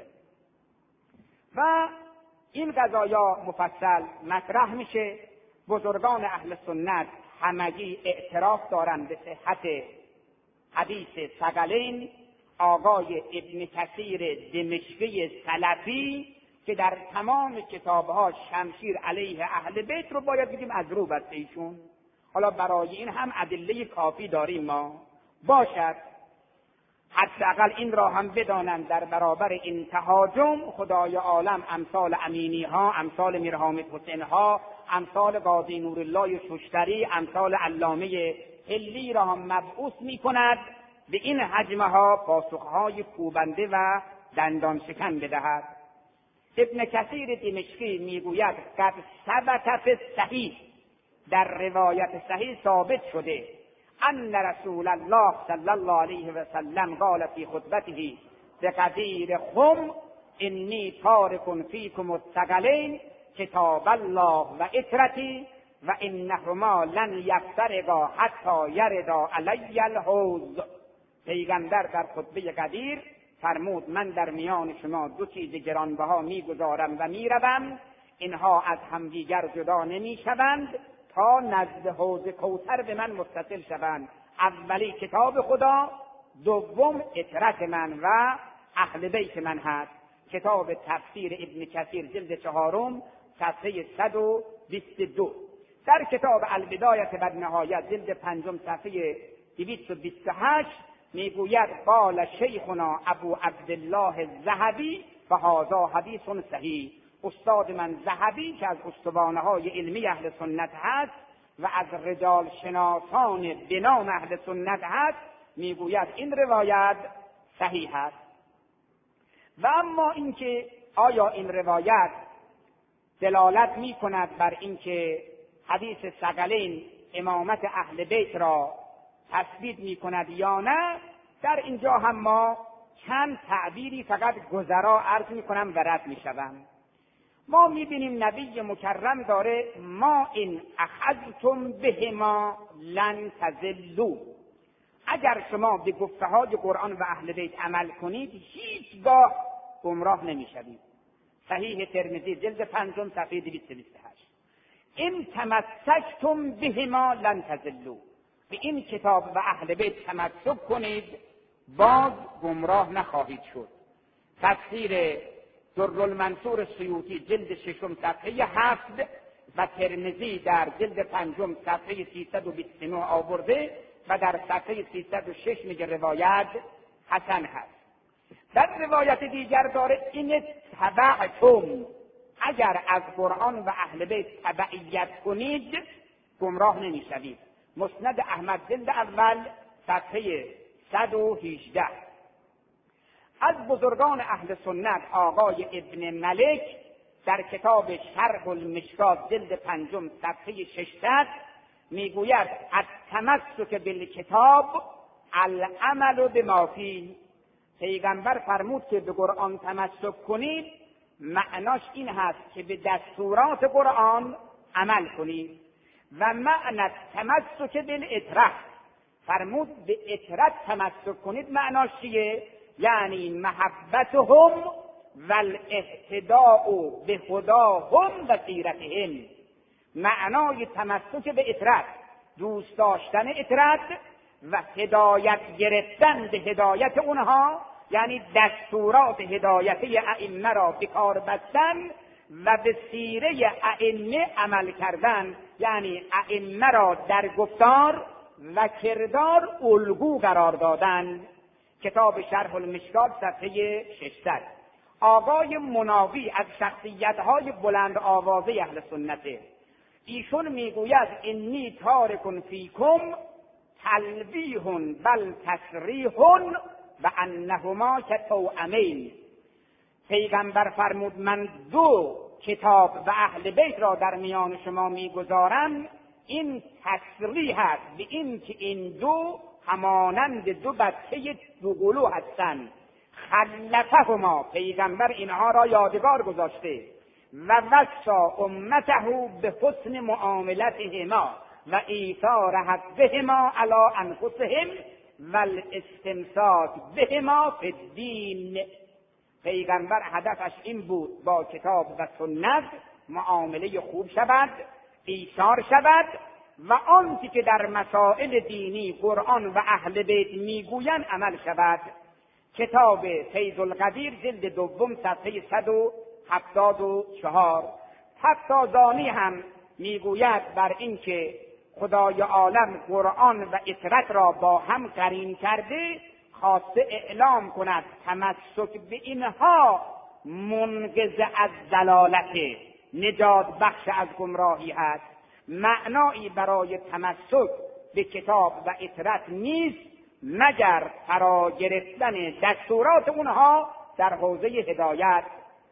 و این قضایا مفصل مطرح میشه. بزرگان اهل سنت همگی اعتراف دارند به صحت حدیث ثقلین. آقای ابن کثیر دمشقی سلفی که در تمام کتابها شمشیر علیه اهل بیت رو باید بگیم از رو بسته ایشون. حالا برای این هم ادله کافی داریم ما باشد، حداقل این را هم بدانند در برابر این تهاجم خدای عالم امثال امینی ها، امثال میر حامد حسین ها، امثال قاضی نورالله ششتری، امثال علامه حلی را هم مبعوث می کند به این حجمه ها پاسخهای کوبنده و دندان شکن بدهد. ابن کثیر دمشقی میگوید قد ثبت فی الصحیح، در روایت صحیح ثابت شده ان رسول الله صلی الله علیه و سلم قال فی خطبته بقدیر خم انی تارک فیکم الثقلین کتاب الله و اطرتی و انهما لن یفترقا حتی یردا علی الحوض. پیغمبر در خطبه قدیر فرمود من در میان شما دو چیز گرانبها میگذارم و میروم، اینها از همدیگر جدا نمیشوند تا نزد حوض کوثر به من متصل شوند. اولی کتاب خدا، دوم اطرت من و اهل بیت من هست. کتاب تفسیر ابن کثیر جلد چهارم صفحه صد و بیست و دو. در کتاب البدایه و النهایه جلد پنجم صفحه دویست و بیست و هشت میگوید قال شیخنا ابو عبدالله الذهبی و هذا حدیث صحیح. استاد من ذهبی که از استوانه های علمی اهل سنت هست و از رجال شناسان بنام اهل سنت هست میگوید این روایت صحیح است. و اما اینکه آیا این روایت دلالت می کند بر اینکه حدیث ثقلین امامت اهل بیت را تثبیت می کند یا نه، در اینجا هم ما چند تعبیری فقط گذرا عرض می کنم و رد می شوم. ما می بینیم نبی مکرم داره ما این اخذتم بهما لن تضلوا، اگر شما به گفته های قرآن و اهل بیت عمل کنید هیچگاه گمراه نمی شوید. صحیح ترمذی جلد پنجم صفحه دویست و بیست و هشت. این تمسکتم بهما لن تضلوا، به این کتاب و اهل بیت تمسک کنید باز گمراه نخواهید شد. تفسیر درالمنصور سیوطی جلد ششم صفحه هفت و ترمذی در جلد پنجم صفحه سیصد و بیست و نه آورده و در صفحه سیصد و شش میگه روایت حسن هست. در روایت دیگر داره این تبعتم، اگر از قرآن و اهل بیت تبعیت کنید گمراه نمیشوید. مسند احمد جلد اول صفحه صد و هجده. از بزرگان اهل سنت آقای ابن ملک در کتاب شرح المشکات جلد پنجم صفحه ششصد میگوید التمسک بالکتاب العمل بما فیه. پیغمبر فرمود که به قرآن تمسک کنید معناش این هست که به دستورات قرآن عمل کنید. و معنی تمسک بالاطرت، فرمود به اطرت تمسک کنید معناش چیه؟ یعنی محبتهم و الاهتداء به هداهم و سیرتهم. معنای تمسک به اطرت دوست داشتن اطرت و هدایت گرفتن به هدایت اونها، یعنی دستورات هدایتی ائمه را به کار بستن و به سیره ائمه عمل کردن، یعنی ائمه را در گفتار و کردار الگو قرار دادن. کتاب شرح المشکات صفحه ششصد. آقای مناوی از شخصیت‌های بلند آوازه اهل سنته. ایشون میگوید انی تارک فیکم تلویح بل تصریح و انهما کتوأمین. پیغمبر فرمود من دو کتاب و اهل بیت را در میان شما میگذارم، این تصریح است به این که این دو همانند دو بچه دوقلو هستند. خلفهما، پیغمبر اینها را یادگار گذاشته و وصا امته به حسن معاملتهما و ایثار حقهما علی انفسهم و الاستمساک بهما فی الدین. پیغمبر هدفش این بود با کتاب و سنت معامله خوب شود، ایثار شود و آنچه که در مسائل دینی قرآن و اهل بیت میگویند عمل شود. کتاب فیض القدیر جلد دوم صفحه صد و هفتاد و چهار. تفتازانی هم میگوید بر اینکه خدای عالم قرآن و اطرت را با هم قرین کرده، خواسته اعلام کند تمسک به اینها منقذ از ضلالت، نجات بخش از گمراهی است. معنایی برای تمسک به کتاب و اطرت نیست مگر فرا گرفتن دستورات اونها در حوزه هدایت.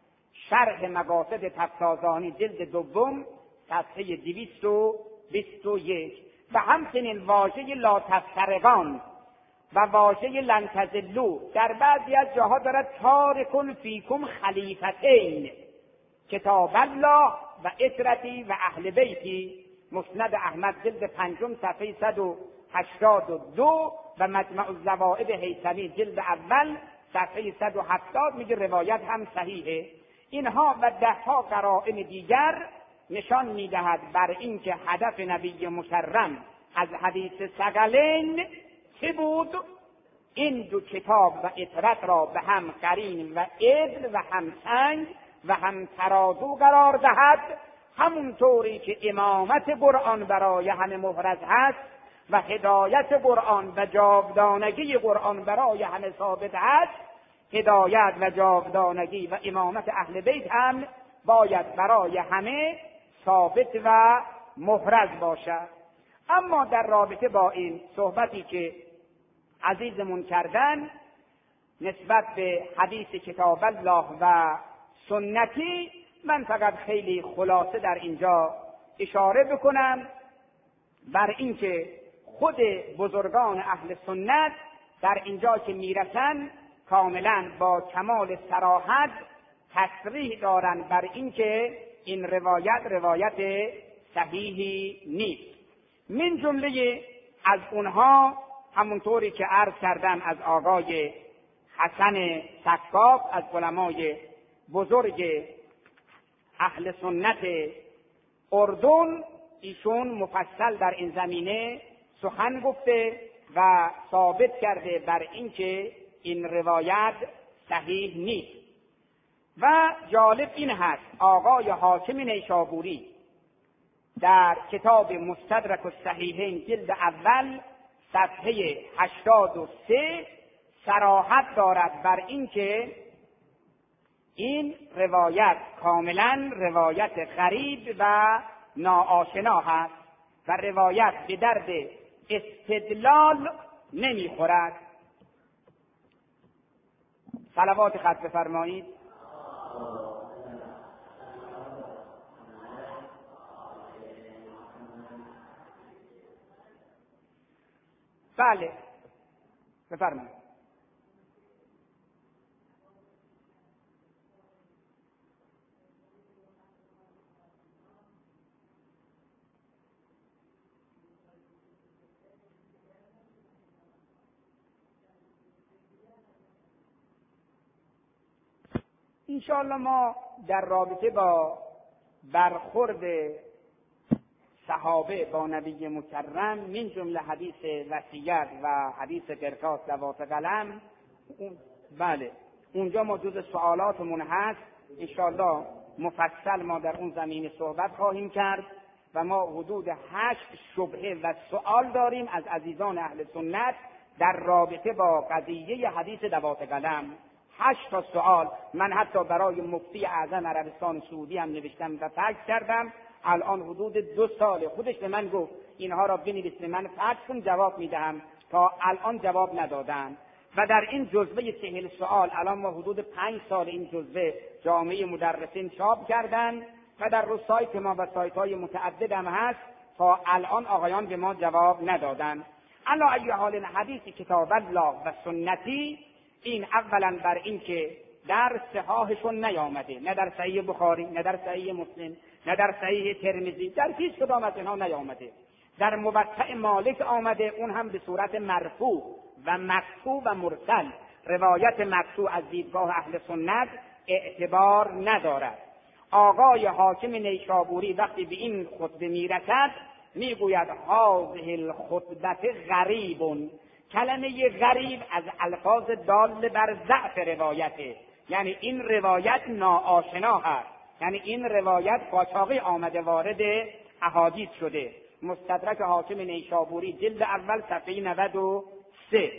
شرح مقاصد تفتازانی جلد دوم صفحه دویست و بیست و یک. و همچنین واژه لا تفترقان و واژه لن تضلوا در بعضی از جاها دارد تارک فیکم خلیفتین، کتاب الله و اطرتی و اهل بیتی. مسند احمد جلد پنجم صفحه صد و هشتاد و دو و مجمع الزوائد هیثمی جلد اول صفحه صد و هفتاد میگه روایت هم صحیحه. اینها و دهها قرائن دیگر نشان میدهد بر اینکه هدف نبی مکرم از حدیث ثقلین چه بود؟ این دو کتاب و اطرت را به هم قرین و عدل و همسنگ و هم ترازو قرار دهد، همونطوری که امامت قرآن برای همه محرز هست و هدایت قرآن و جاودانگی قرآن برای همه ثابت هست. هدایت و جاودانگی و امامت اهل بیت هم باید برای همه ثابت و محرز باشد. اما در رابطه با این صحبتی که عزیزمون کردن نسبت به حدیث کتاب الله و سنتی، من فقط خیلی خلاصه در اینجا اشاره بکنم بر اینکه خود بزرگان اهل سنت در اینجا که میرسن کاملا با کمال صراحت تصریح دارند بر اینکه این روایت روایت صحیحی نیست. من جمله از اونها همونطوری که عرض کردم از آقای حسن سقاف از علمای بزرگ اهل سنت اردن، ایشون مفصل در این زمینه سخن گفته و ثابت کرده بر اینکه این روایت صحیح نیست. و جالب این هست آقای حاکم نیشابوری در کتاب مستدرک الصحیحین جلد اول صفحه هشتاد و سه صراحت دارد بر اینکه این روایت کاملا روایت غریب و ناآشنا هست و روایت به درد استدلال نمیخورد. صلوات خط بفرمایید. بله بفرمایید. انشاءالله ما در رابطه با برخورد صحابه با نبی مکرم من جمله حدیث وصیت و حدیث قرطاس ذوات قلم، بله اونجا ما جز سوالاتمون هست، انشاءالله مفصل ما در اون زمینه صحبت خواهیم کرد و ما حدود هشت شبهه و سوال داریم از عزیزان اهل سنت در رابطه با قضیه حدیث ذوات قلم. هشت تا سوال من حتی برای مفتی اعظم عربستان سعودی هم نوشتم و فکس کردم. الان حدود دو سال خودش به من گفت اینها را بنویس، من فکس کن جواب میدهم، تا الان جواب ندادن. و در این جزوه چهل سوال الان ما حدود پنج سال این جزوه جامعه مدرسین چاپ کردن و در رو سایت ما و سایت های متعدد هم هست، تا الان آقایان به ما جواب ندادن. الا ای حال حدیث کتاب الله و سنتی، این اولا بر این که در صحاحشون نیامده، نه در صحیح بخاری، نه در صحیح مسلم، نه در صحیح ترمذی، در هیچ کدام از اینها نیامده. در موطأ مالک آمده، اون هم به صورت مرفوع و مقطوع و مرسل. روایت مقطوع از دیدگاه اهل سنت اعتبار ندارد. آقای حاکم نیشابوری وقتی به این خطبه میرسد میگوید هذه الخطبه غریب. کلمه غریب از الفاظ دال بر ضعف روایته، یعنی این روایت ناآشنا هست، یعنی این روایت قاچاقی آمده وارد احادیث شده. مستدرک حاکم نیشابوری جلد اول صفحه نود و سه.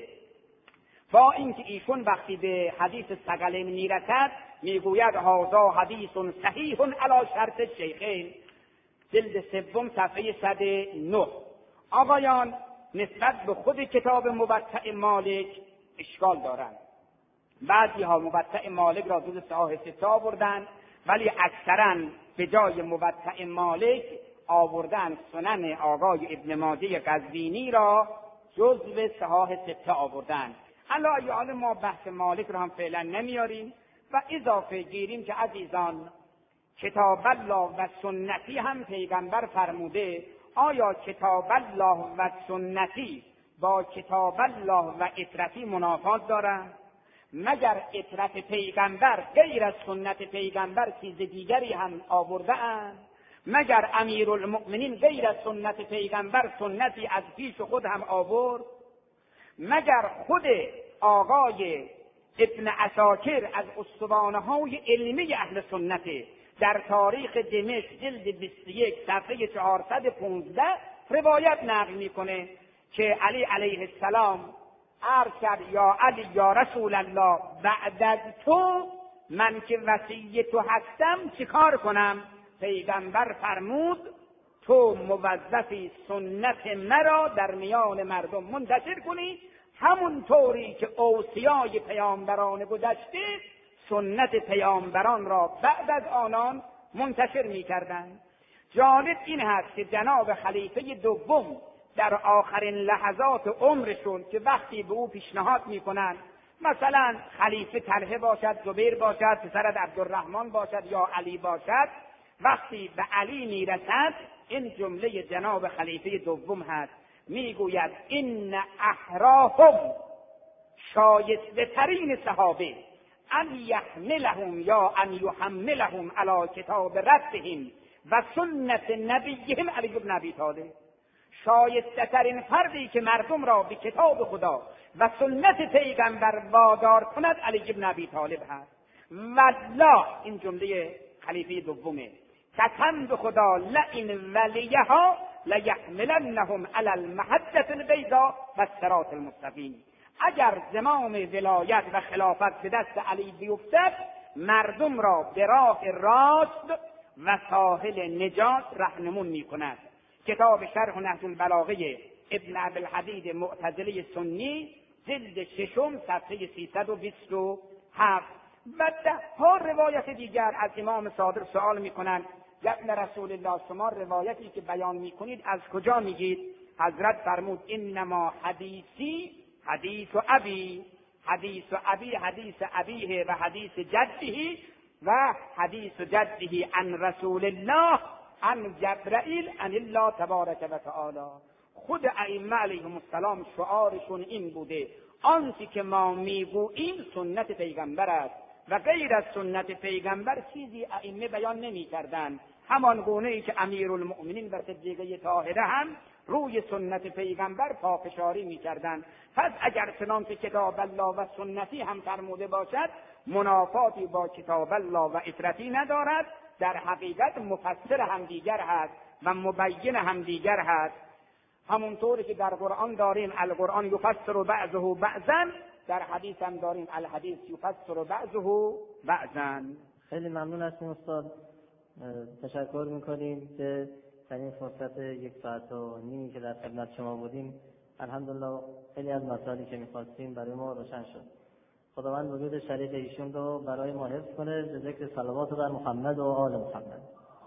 با اینکه ایشون وقتی به حدیث ثقلین میرسد میگوید هذا حدیث صحیح علی شرط الشیخین، جلد سوم صفحه صد و نه. آقایان نسبت به خود کتاب موطأ مالک اشکال دارند. بعضی ها موطأ مالک را جز صحاح سته آوردن، ولی اکثرا به جای موطأ مالک آوردن سنن آقای ابن ماجه قزوینی را جزو صحاح سته آوردن. حالا حال ما بحث مالک را هم فعلا نمیاریم و اضافه گیریم که عزیزان کتاب الله و سنتی هم پیغمبر فرموده. آیا کتاب الله و سنتی با کتاب الله و اطرتی منافات دارند؟ مگر اطرت پیغمبر غیر از سنت پیغمبر چیز دیگری هم آورده اند؟ مگر امیرالمؤمنین غیر از سنت پیغمبر سنتی از پیش خود هم آورد؟ مگر خود آقای ابن عساکر از استوانه‌های علمی اهل سنت در تاریخ دمشق جلد بیست و یک صفحه چهارصد و پانزده روایت نقل میکنه که علی علیه السلام عرض کرد یا علی یا رسول الله بعد از تو من که وصی تو هستم چیکار کنم؟ پیغمبر فرمود تو موظفی سنت مرا در میان مردم منتشر کنی، همون طوری که اوصیای پیامبران گذشته سنت پیامبران را بعد از آنان منتشر می‌کردند. جالب این هست که جناب خلیفه دوم در آخرین لحظات عمرشون که وقتی به او پیشنهاد می‌کنند مثلا خلیفه طلحه باشد، زبیر باشد، پسرت عبدالرحمن باشد یا علی باشد، وقتی به علی میرسد این جمله جناب خلیفه دوم هست، میگوید این احراهم شایسته ترین صحابه ان یحملهم یا ان یحملهم علی کتاب ربهم و سنت نبیهم علی بن ابی طالب. شایسته ترین فردی که مردم را به کتاب خدا و سنت پیغمبر وادار کند علی بن ابی طالب هست. والله این جمله خلیفه دومه، قسم به خدا لئن ولیها لیحملنهم علی المحجة البیضاء و الصراط المستقیم. اگر زمام ولایت و خلافت به دست علی بیفتد مردم را به راه راست و ساحل نجات راهنمون میکند. کتاب شرح نهج البلاغه ابن ابوالحدید معتزلی سنی جلد ششم صفحه سیصد و بیست و هفت. و ده ها روایت دیگر از امام صادق سوال میکنند یا ابن رسول الله شما روایتی که بیان میکنید از کجا میگید؟ حضرت فرمود انما حدیثی حدیث و ابی، حدیث و ابی حدیث ابیه و حدیث جده و حدیث جده عن رسول الله عن جبرائیل عن الله تبارک و تعالی. خود ائمه علیهم السلام شعارشون این بوده آنچه که ما میگوییم سنت پیغمبر است و غیر از سنت پیغمبر چیزی ائمه بیان نمی‌کردند. همان گونه‌ای که امیرالمؤمنین و صدیقه طاهره هم روی سنت پیغمبر پافشاری می‌کردند. پس اگر چنانکه کتاب الله و سنتی هم فرموده باشد منافاتی با کتاب الله و اطرتی ندارد، در حقیقت مفسر هم دیگر هست و مبین هم دیگر هست. همونطوری که در قرآن داریم القرآن یفسر بعضه بعضا، در حدیث هم داریم الحدیث یفسر بعضه بعضا. خیلی ممنون هستیم استاد، تشکر میکنیم که در این فرصت یک ساعت و نیمی که در خدمت شما بودیم الحمدلله خیلی از مسائلی که میخواستیم برای ما روشن شد. خداوند وجود شریف ایشون رو برای ما حفظ کنه به ذکر صلوات بر محمد و آل محمد.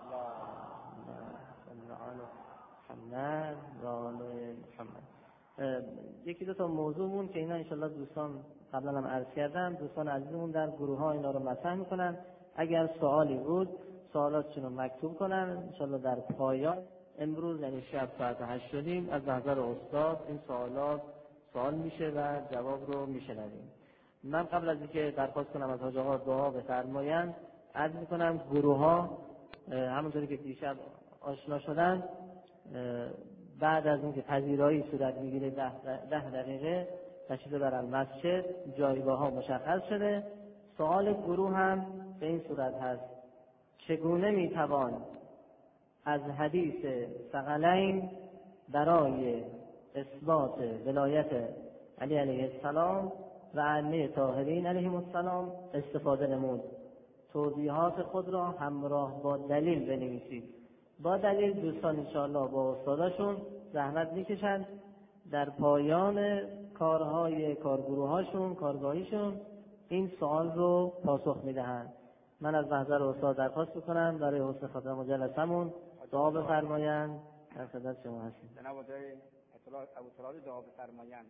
محمد و آل محمد. یکی دو تا موضوعمون که اینا انشالله دوستان قبلا هم عرض کردم، دوستان عزیزمون در گروه ها اینا رو مطرح میکنن. اگر سوالی بود سوالاتشون رو مکتوب کنن، انشالله در پایان امروز یعنی شب ساعت هشت شدیم از نظر استاد این سوالات سوال میشه و جواب رو میشنویم. من قبل از اینکه درخواست کنم از حاج آقا دعا بفرمایند عرض میکنم گروه ها همونطوری که دیشب آشنا شدن بعد از اینکه پذیرایی صورت میگیره ده, ده دقیقه تشریف برن مسجد، جایگاه ها مشخص شده. سوال گروه هم به این صورت هست: چگونه میتوان از حدیث ثقلین برای اثبات ولایت علی علیه السلام و ائمه طاهرین علیهم السلام استفاده نمود؟ توضیحات خود را همراه با دلیل بنویسید. با دلیل دوستان انشاءالله با استاداشون زحمت میکشند در پایان کارهای کارگروهاشون کارگاهیشون این سوال رو پاسخ میدهند. من از محضر استاد درخواست میکنم برای حسن خاتمه مجلسمون دعا بفرمایند. در خدمت شما هستیم. جناب اطلاع دعا بفرمایند.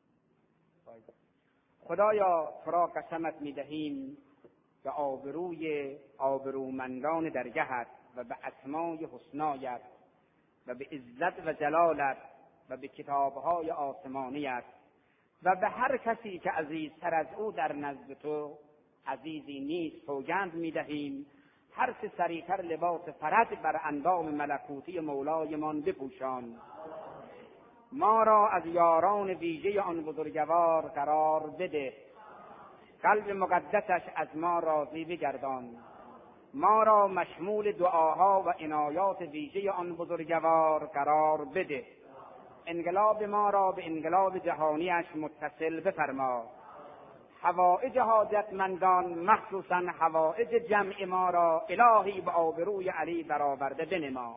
خدایا تو را قسمت میدهیم به آبروی آبرومندان درگهت و به اسمای حسنایت و به عزت و جلالت و به کتابهای آسمانیت و به هر کسی که عزیزتر از او در نزد تو عزیزی نیست سوگند میدهیم هر چه سریعتر لباس فرج بر اندام ملکوتی مولایمان بپوشان. ما را از یاران ویژه آن بزرگوار قرار بده. قلب مقدسش از ما راضی بگردان. ما را مشمول دعاها و عنایات ویژه آن بزرگوار قرار بده. انقلاب ما را به انقلاب جهانیش متصل بفرما. حوائج حاجتمندان مخصوصا حوائج جمع ما را الهی به آبروی علی برآورده بنما.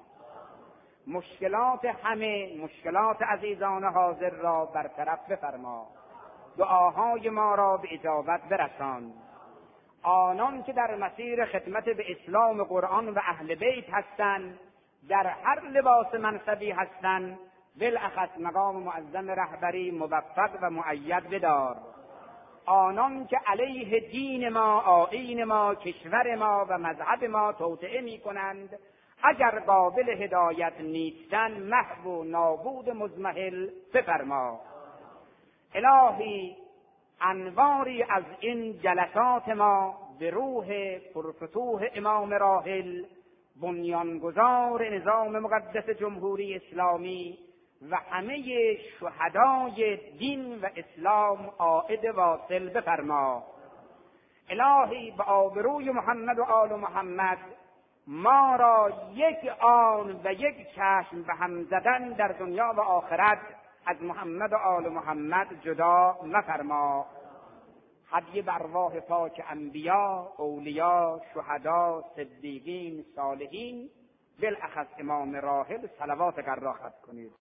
مشکلات همه مشکلات عزیزان حاضر را برطرف بفرما. دعاهای ما را به اجابت برسان. آنان که در مسیر خدمت به اسلام قرآن و اهل بیت هستند در هر لباس منصبی هستند بالاخص مقام معظم رهبری موفق و مؤید بدار. آنان که علیه دین ما آیین ما کشور ما و مذهب ما توطئه می کنند اگر قابل هدایت نیستند محو و نابود مضمحل بفرما. الهی انواری از این جلسات ما به روح پرفتوح امام راحل بنیانگذار نظام مقدس جمهوری اسلامی و همه شهدای دین و اسلام عائد واصل بفرما. الهی به آبروی محمد و آل محمد ما را یک آن و یک چشم به هم زدن در دنیا و آخرت از محمد و آل محمد جدا مفرما. هدیه بر ارواح پاک انبیا، اولیا، شهدا، صدیقین، صالحین بالاخص امام راحل صلوات قرا ختم کنید.